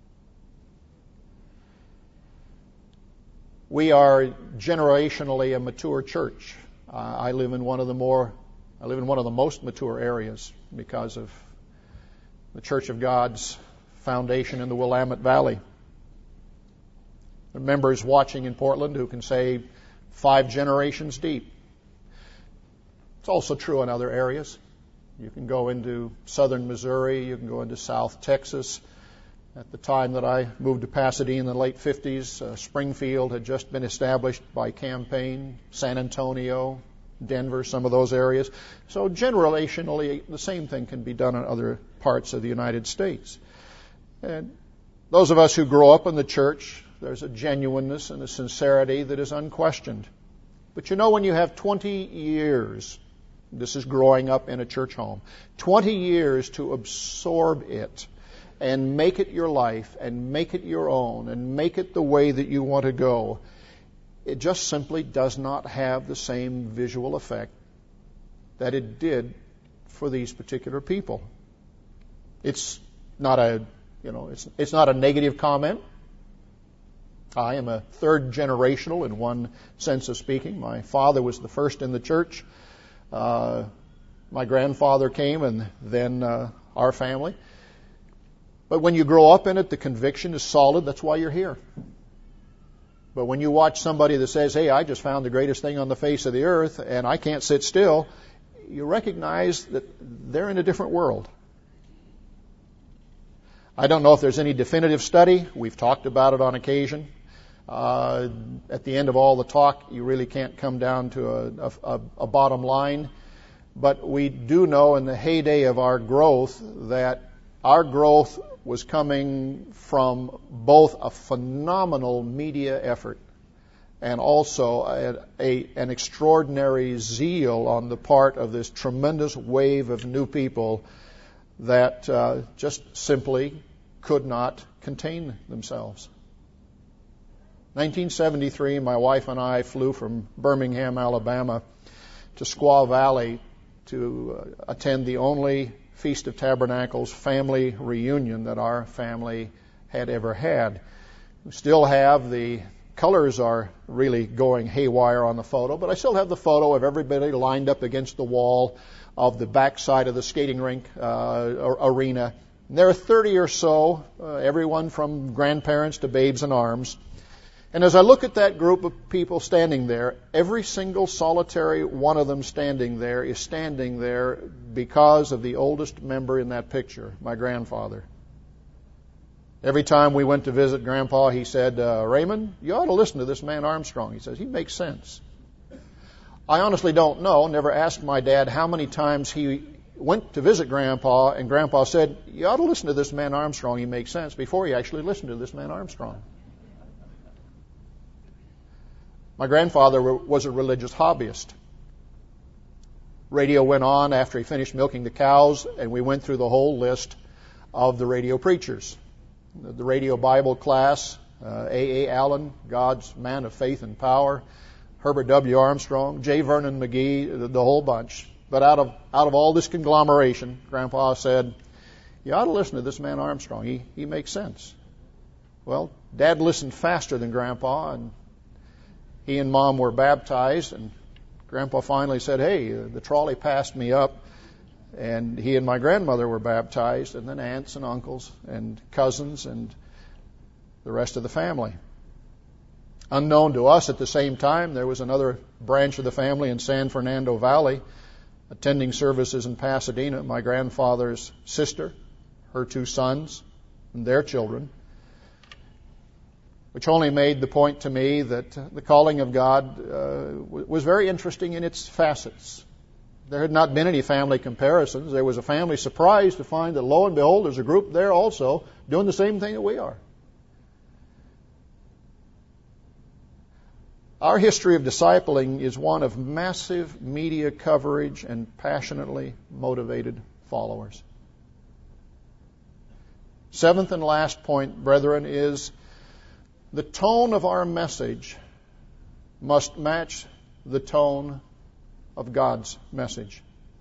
We are generationally a mature church. I live in one of the most mature areas because of the Church of God's foundation in the Willamette Valley. There are members watching in Portland who can say 5 generations deep. It's also true in other areas. You can go into southern Missouri, you can go into South Texas. At the time that I moved to Pasadena in the late 50s, Springfield had just been established by Campaign, San Antonio, Denver, some of those areas. So generationally, the same thing can be done in other parts of the United States. And those of us who grow up in the church, there's a genuineness and a sincerity that is unquestioned. But you know, when you have 20 years, this is growing up in a church home, 20 years to absorb it and make it your life and make it your own and make it the way that you want to go, it just simply does not have the same visual effect that it did for these particular people. It's not a negative comment. I am a third generational in one sense of speaking. My father was the first in the church. My grandfather came, and then our family. But when you grow up in it, the conviction is solid. That's why you're here. But when you watch somebody that says, hey, I just found the greatest thing on the face of the earth, and I can't sit still, you recognize that they're in a different world. I don't know if there's any definitive study. We've talked about it on occasion. At the end of all the talk, you really can't come down to a bottom line. But we do know in the heyday of our growth that our growth was coming from both a phenomenal media effort and also an extraordinary zeal on the part of this tremendous wave of new people that just simply could not contain themselves. 1973, my wife and I flew from Birmingham, Alabama to Squaw Valley to attend the only Feast of Tabernacles family reunion that our family had ever had. We still have the colors are really going haywire on the photo, but I still have the photo of everybody lined up against the wall of the backside of the skating rink arena. And there are 30 or so, everyone from grandparents to babes in arms. And as I look at that group of people standing there, every single solitary one of them standing there is standing there because of the oldest member in that picture, my grandfather. Every time we went to visit Grandpa, he said, Raymond, you ought to listen to this man Armstrong. He says, he makes sense. I honestly don't know, never asked my dad how many times he went to visit Grandpa, and Grandpa said, you ought to listen to this man Armstrong, he makes sense, before he actually listened to this man Armstrong. My grandfather was a religious hobbyist. Radio went on after he finished milking the cows, and we went through the whole list of the radio preachers. The radio Bible class, A.A. Allen, God's man of faith and power, Herbert W. Armstrong, J. Vernon McGee, the whole bunch. But out of all this conglomeration, Grandpa said, you ought to listen to this man Armstrong. He makes sense. Well, Dad listened faster than Grandpa, and he and Mom were baptized, and Grandpa finally said, hey, the trolley passed me up, and he and my grandmother were baptized, and then aunts and uncles and cousins and the rest of the family. Unknown to us at the same time, there was another branch of the family in San Fernando Valley attending services in Pasadena, my grandfather's sister, her 2 sons, and their children, which only made the point to me that the calling of God was very interesting in its facets. There had not been any family comparisons. There was a family surprise to find that, lo and behold, there's a group there also doing the same thing that we are. Our history of discipling is one of massive media coverage and passionately motivated followers. 7th and last point, brethren, is the tone of our message must match the tone of God's message.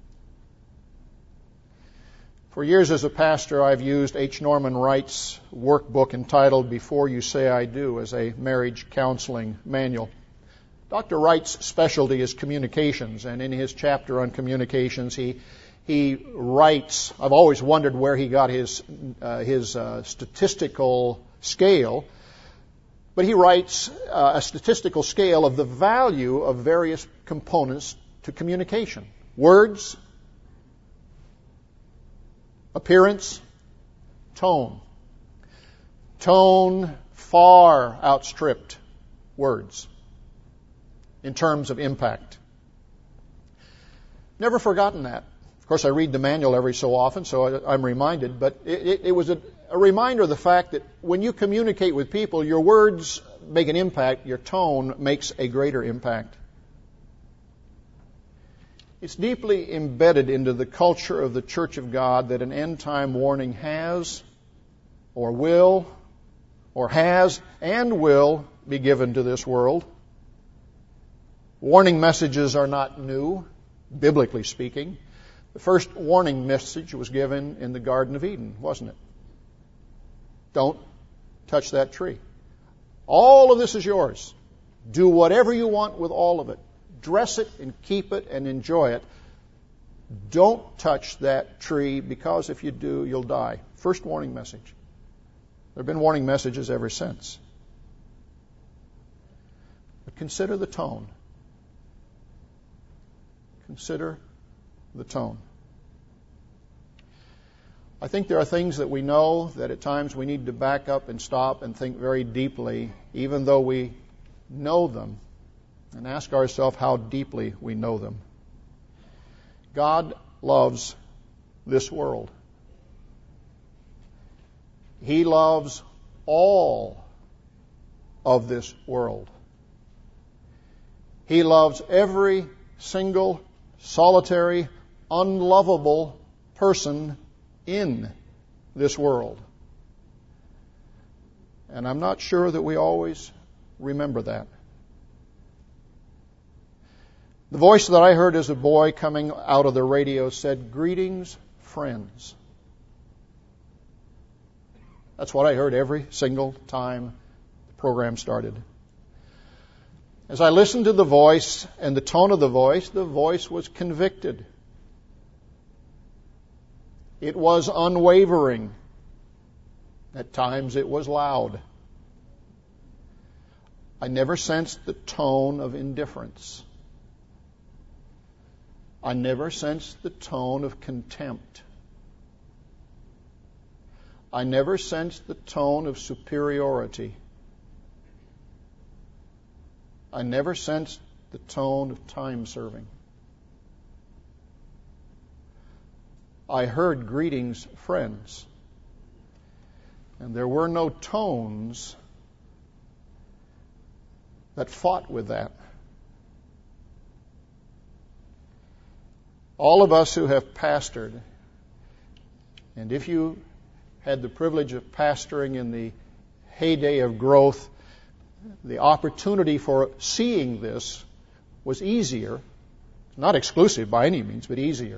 For years as a pastor, I've used H. Norman Wright's workbook entitled Before You Say I Do as a marriage counseling manual. Dr. Wright's specialty is communications, and in his chapter on communications, he writes, I've always wondered where he got his statistical scale, but he writes a statistical scale of the value of various components to communication. Words, appearance, tone. Tone far outstripped words in terms of impact. Never forgotten that. Of course, I read the manual every so often, so I'm reminded, but it was a reminder of the fact that when you communicate with people, your words make an impact, your tone makes a greater impact. It's deeply embedded into the culture of the Church of God that an end-time warning has or will or has and will be given to this world. Warning messages are not new, biblically speaking. The first warning message was given in the Garden of Eden, wasn't it? Don't touch that tree. All of this is yours. Do whatever you want with all of it. Dress it and keep it and enjoy it. Don't touch that tree, because if you do, you'll die. First warning message. There have been warning messages ever since. But consider the tone. Consider the tone. I think there are things that we know that at times we need to back up and stop and think very deeply, even though we know them, and ask ourselves how deeply we know them. God loves this world. He loves all of this world. He loves every single, solitary, unlovable person in this world. And I'm not sure that we always remember that. The voice that I heard as a boy coming out of the radio said, "Greetings, friends." That's what I heard every single time the program started. As I listened to the voice and the tone of the voice was convicted. It was unwavering. At times it was loud. I never sensed the tone of indifference. I never sensed the tone of contempt. I never sensed the tone of superiority. I never sensed the tone of time serving. I heard "Greetings, friends." And there were no tones that fought with that. All of us who have pastored, and if you had the privilege of pastoring in the heyday of growth, the opportunity for seeing this was easier. Not exclusive by any means, but easier.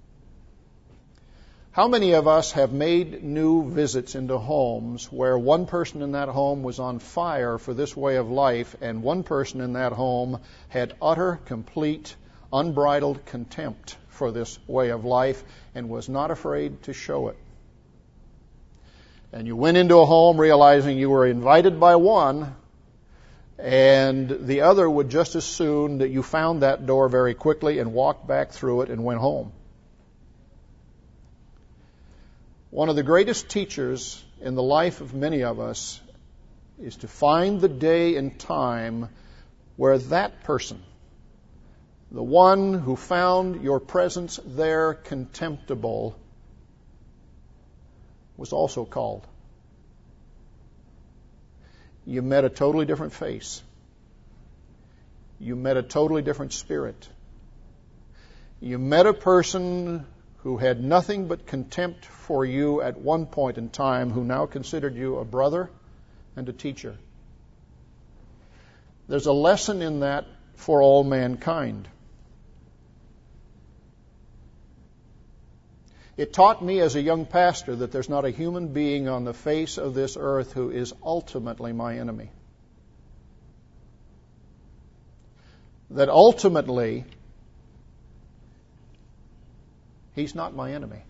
How many of us have made new visits into homes where one person in that home was on fire for this way of life, and one person in that home had utter, complete, unbridled contempt for this way of life and was not afraid to show it? And you went into a home realizing you were invited by one, And the other would just as soon that you found that door very quickly and walked back through it and went home. One of the greatest teachers in the life of many of us is to find the day and time where that person, the one who found your presence there contemptible, was also called. You met a totally different face. You met a totally different spirit. You met a person who had nothing but contempt for you at one point in time, who now considered you a brother and a teacher. There's a lesson in that for all mankind. It taught me as a young pastor that there's not a human being on the face of this earth who is ultimately my enemy. That ultimately, he's not my enemy.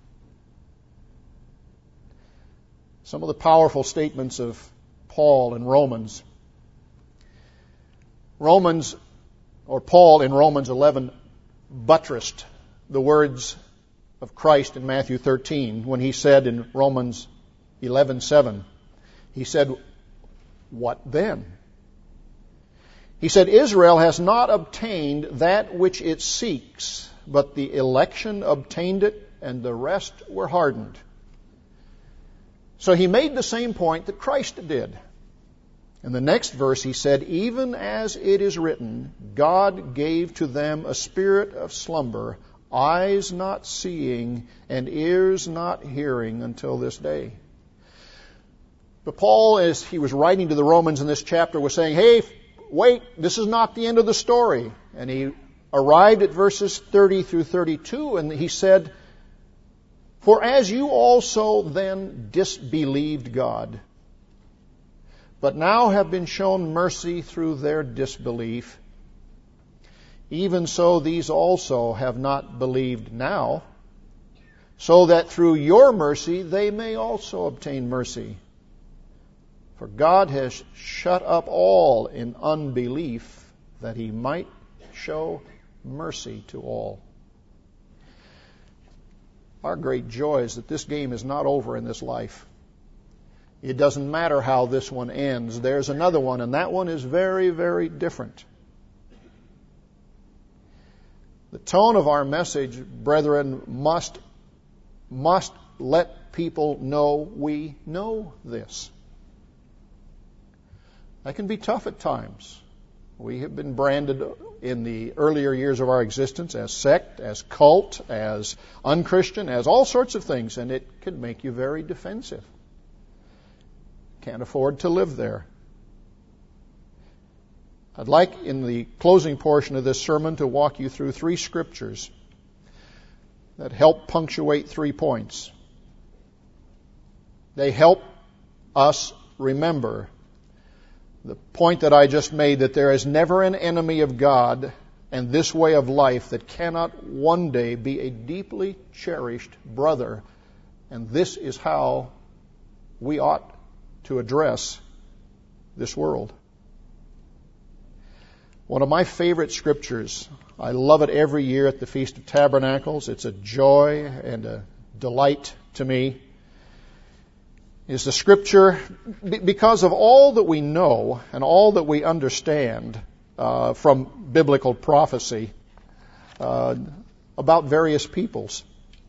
Some of the powerful statements of Paul in Romans. Paul in Romans 11 buttressed the words of Christ in Matthew 13 when he said in Romans 11:7, he said, "What then?" He said, "Israel has not obtained that which it seeks, but the election obtained it, and the rest were hardened." So he made the same point that Christ did. In the next verse he said, "Even as it is written, God gave to them a spirit of slumber, eyes not seeing and ears not hearing until this day." But Paul, as he was writing to the Romans in this chapter, was saying, hey, wait, this is not the end of the story. And he arrived at verses 30 through 32, and he said, "For as you also then disbelieved God, but now have been shown mercy through their disbelief, even so these also have not believed now, so that through your mercy they may also obtain mercy. For God has shut up all in unbelief, that he might show mercy to all." Our great joy is that this game is not over in this life. It doesn't matter how this one ends. There's another one, and that one is very, very different. The tone of our message, brethren, must let people know we know this. That can be tough at times. We have been branded in the earlier years of our existence as sect, as cult, as unchristian, as all sorts of things, and it can make you very defensive. Can't afford to live there. I'd like, in the closing portion of this sermon, to walk you through 3 scriptures that help punctuate 3 points. They help us remember the point that I just made, that there is never an enemy of God and this way of life that cannot one day be a deeply cherished brother. And this is how we ought to address this world. One of my favorite scriptures, I love it every year at the Feast of Tabernacles, it's a joy and a delight to me, is the scripture, because of all that we know and all that we understand from biblical prophecy about various peoples.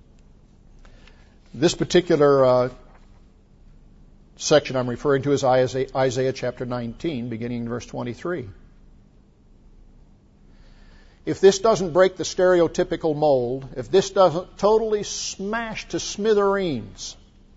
This particular section I'm referring to is Isaiah chapter 19, beginning in verse 23. If this doesn't break the stereotypical mold, if this doesn't totally smash to smithereens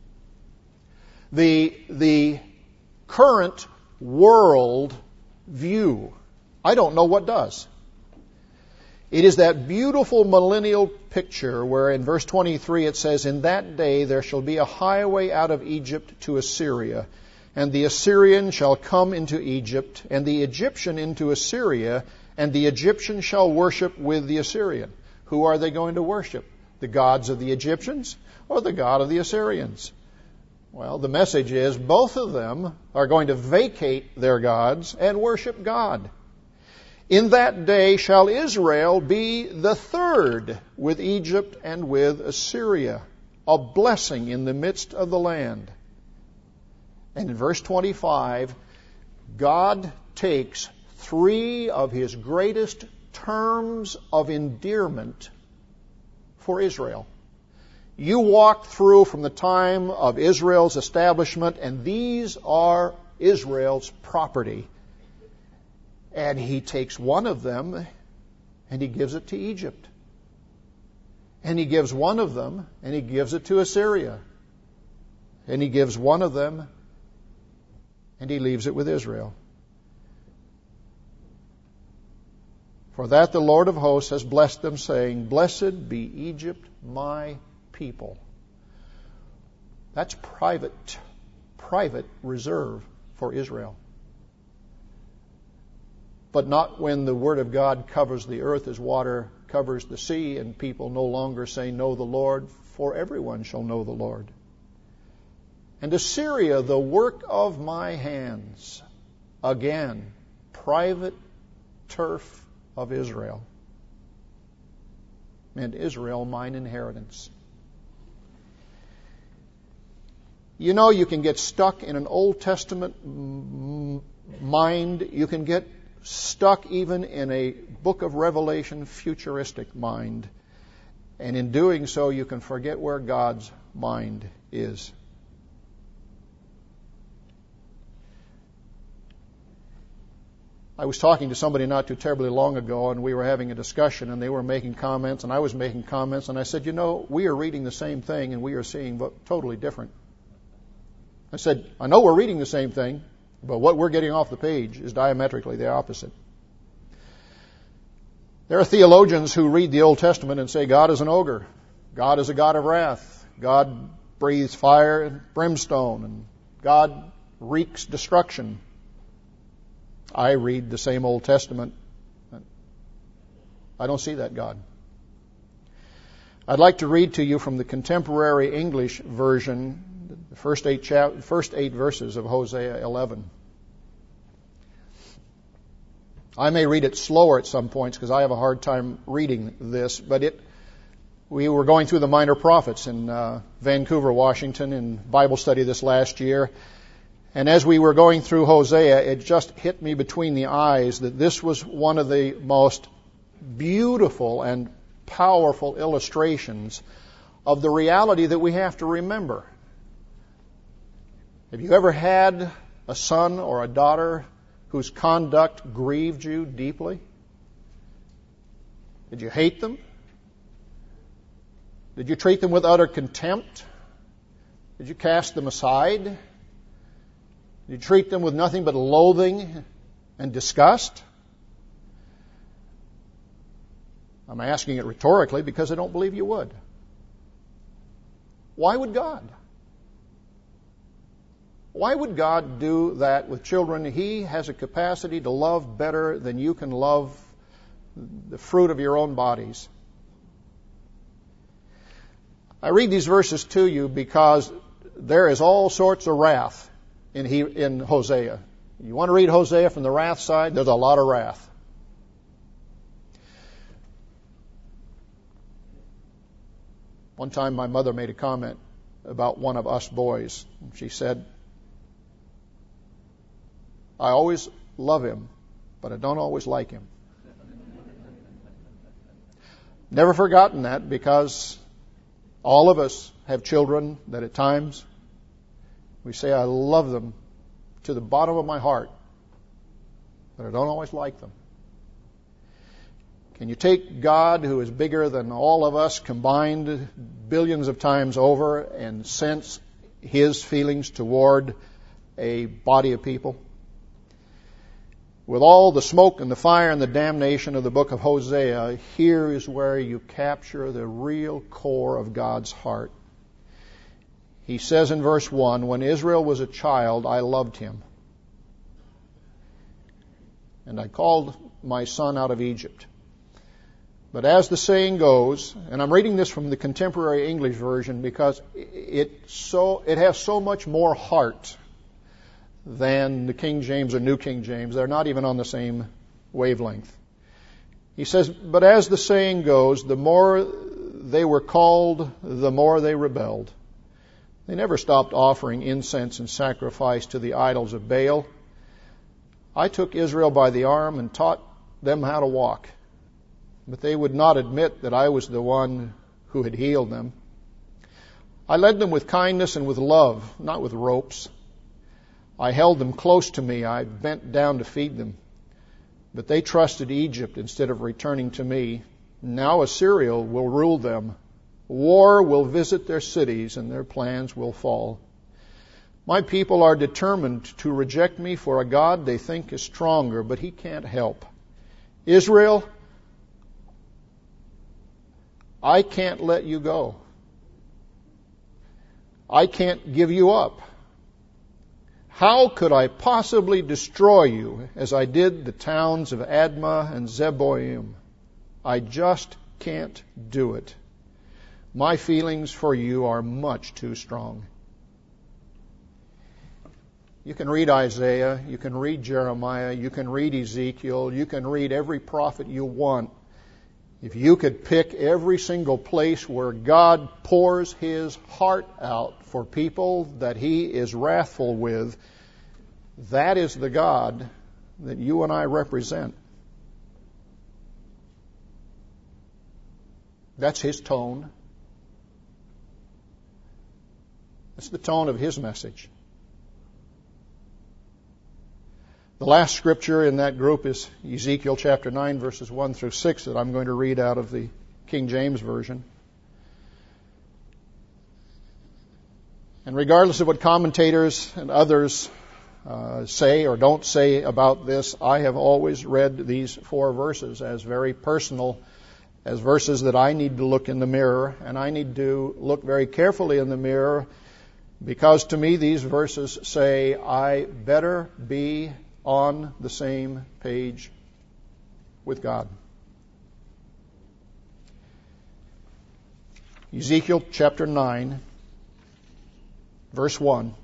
the current world view, I don't know what does. It is that beautiful millennial picture where in verse 23 it says, "In that day there shall be a highway out of Egypt to Assyria, and the Assyrian shall come into Egypt, and the Egyptian into Assyria, and the Egyptian shall worship with the Assyrian." Who are they going to worship? The gods of the Egyptians or the God of the Assyrians? Well, the message is both of them are going to vacate their gods and worship God. In that day shall Israel be the third with Egypt and with Assyria, a blessing in the midst of the land. And in verse 25, God takes three of His greatest terms of endearment for Israel. You walk through from the time of Israel's establishment, and these are Israel's property. And He takes one of them and He gives it to Egypt. And He gives one of them and He gives it to Assyria. And He gives one of them and He leaves it with Israel. For that the Lord of hosts has blessed them, saying, Blessed be Egypt, my people. That's private reserve for Israel. But not when the Word of God covers the earth as water covers the sea, and people no longer say, Know the Lord, for everyone shall know the Lord. And Assyria, the work of my hands. Again, private turf of Israel. And Israel, mine inheritance. You know, you can get stuck in an Old Testament mind. You can get stuck even in a book of Revelation futuristic mind. And in doing so, you can forget where God's mind is. I was talking to somebody not too terribly long ago, and we were having a discussion, and they were making comments, and I was making comments, and I said, you know, we are reading the same thing, and we are seeing totally different. I said, I know we're reading the same thing, but what we're getting off the page is diametrically the opposite. There are theologians who read the Old Testament and say God is an ogre. God is a God of wrath. God breathes fire and brimstone, and God wreaks destruction. I read the same Old Testament. I don't see that God. I'd like to read to you from the contemporary English version the first eight verses of Hosea 11. I may read it slower at some points because I have a hard time reading this, but we were going through the Minor Prophets in Vancouver, Washington, in Bible study this last year. And as we were going through Hosea, it just hit me between the eyes that this was one of the most beautiful and powerful illustrations of the reality that we have to remember. Have you ever had a son or a daughter whose conduct grieved you deeply? Did you hate them? Did you treat them with utter contempt? Did you cast them aside? Did you treat them with nothing but loathing and disgust? I'm asking it rhetorically because I don't believe you would. Why would God? Why would God do that with children? He has a capacity to love better than you can love the fruit of your own bodies. I read these verses to you because there is all sorts of wrath in Hosea. You want to read Hosea from the wrath side? There's a lot of wrath. One time my mother made a comment about one of us boys. She said, I always love him, but I don't always like him. Never forgotten that, because all of us have children that at times we say, I love them to the bottom of my heart, but I don't always like them. Can you take God, who is bigger than all of us combined billions of times over, and sense His feelings toward a body of people? With all the smoke and the fire and the damnation of the book of Hosea, here is where you capture the real core of God's heart. He says in verse 1, when Israel was a child, I loved him. And I called my son out of Egypt. But as the saying goes, and I'm reading this from the Contemporary English Version because it has so much more heart than the King James or New King James. They're not even on the same wavelength. He says, but as the saying goes, the more they were called, the more they rebelled. They never stopped offering incense and sacrifice to the idols of Baal. I took Israel by the arm and taught them how to walk. But they would not admit that I was the one who had healed them. I led them with kindness and with love, not with ropes. I held them close to me. I bent down to feed them. But they trusted Egypt instead of returning to me. Now Assyria will rule them. War will visit their cities, and their plans will fall. My people are determined to reject me for a God they think is stronger, but he can't help. Israel, I can't let you go. I can't give you up. How could I possibly destroy you as I did the towns of Admah and Zeboim? I just can't do it. My feelings for you are much too strong. You can read Isaiah, you can read Jeremiah, you can read Ezekiel, you can read every prophet you want. If you could pick every single place where God pours his heart out for people that he is wrathful with, that is the God that you and I represent. That's his tone. That's the tone of his message. The last scripture in that group is Ezekiel chapter 9, verses 1 through 6 that I'm going to read out of the King James Version. And regardless of what commentators and others say or don't say about this, I have always read these 4 verses as very personal, as verses that I need to look in the mirror, and I need to look very carefully in the mirror because to me these verses say I better be on the same page with God. Ezekiel chapter 9, verse 1.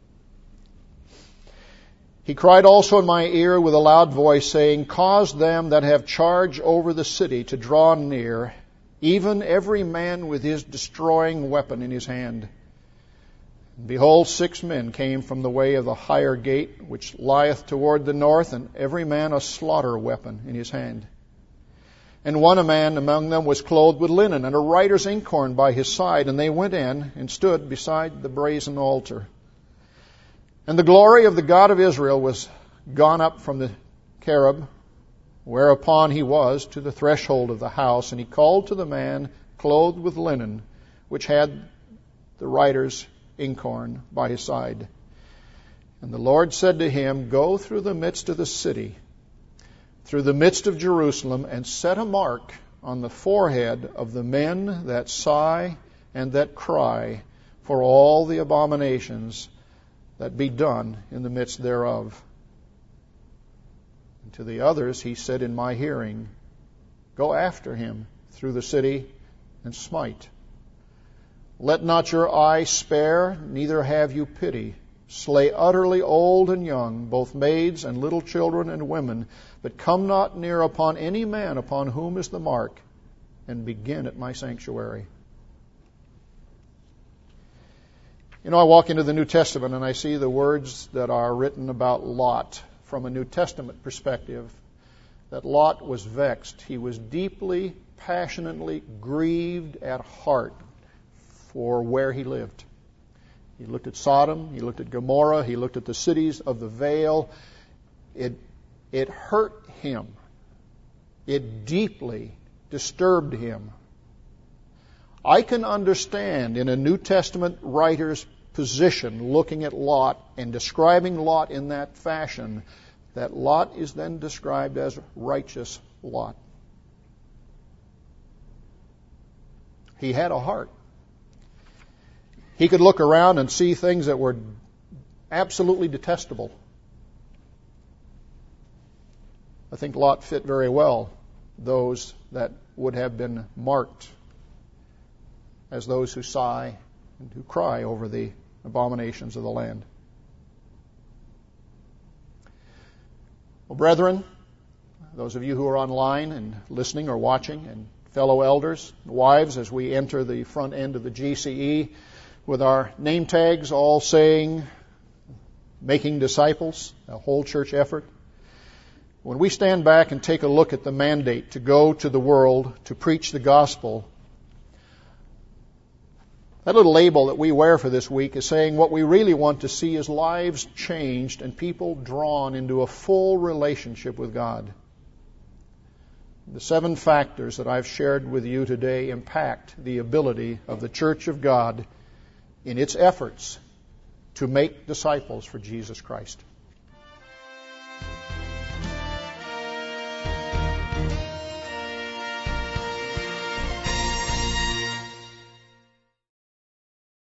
He cried also in my ear with a loud voice, saying, cause them that have charge over the city to draw near, even every man with his destroying weapon in his hand. And behold, 6 men came from the way of the higher gate, which lieth toward the north, and every man a slaughter weapon in his hand. And one a man among them was clothed with linen, and a writer's inkhorn by his side, and they went in and stood beside the brazen altar. And the glory of the God of Israel was gone up from the cherub, whereupon he was, to the threshold of the house, and he called to the man clothed with linen, which had the writer's inkhorn by his side. And the Lord said to him, go through the midst of the city, through the midst of Jerusalem, and set a mark on the forehead of the men that sigh and that cry for all the abominations that be done in the midst thereof. And to the others he said in my hearing, go after him through the city and smite. Let not your eye spare, neither have you pity. Slay utterly old and young, both maids and little children and women, but come not near upon any man upon whom is the mark, and begin at my sanctuary. You know, I walk into the New Testament and I see the words that are written about Lot from a New Testament perspective, that Lot was vexed. He was deeply, passionately grieved at heart for where he lived. He looked at Sodom, he looked at Gomorrah, he looked at the cities of the Vale. It hurt him. It deeply disturbed him. I can understand in a New Testament writer's position looking at Lot and describing Lot in that fashion, that Lot is then described as righteous Lot. He had a heart. He could look around and see things that were absolutely detestable. I think Lot fit very well those that would have been marked as those who sigh and who cry over the abominations of the land. Well, brethren, those of you who are online and listening or watching, and fellow elders, wives, as we enter the front end of the GCE with our name tags all saying, making disciples, a whole church effort. When we stand back and take a look at the mandate to go to the world to preach the gospel, that little label that we wear for this week is saying what we really want to see is lives changed and people drawn into a full relationship with God. The 7 factors that I've shared with you today impact the ability of the Church of God in its efforts to make disciples for Jesus Christ.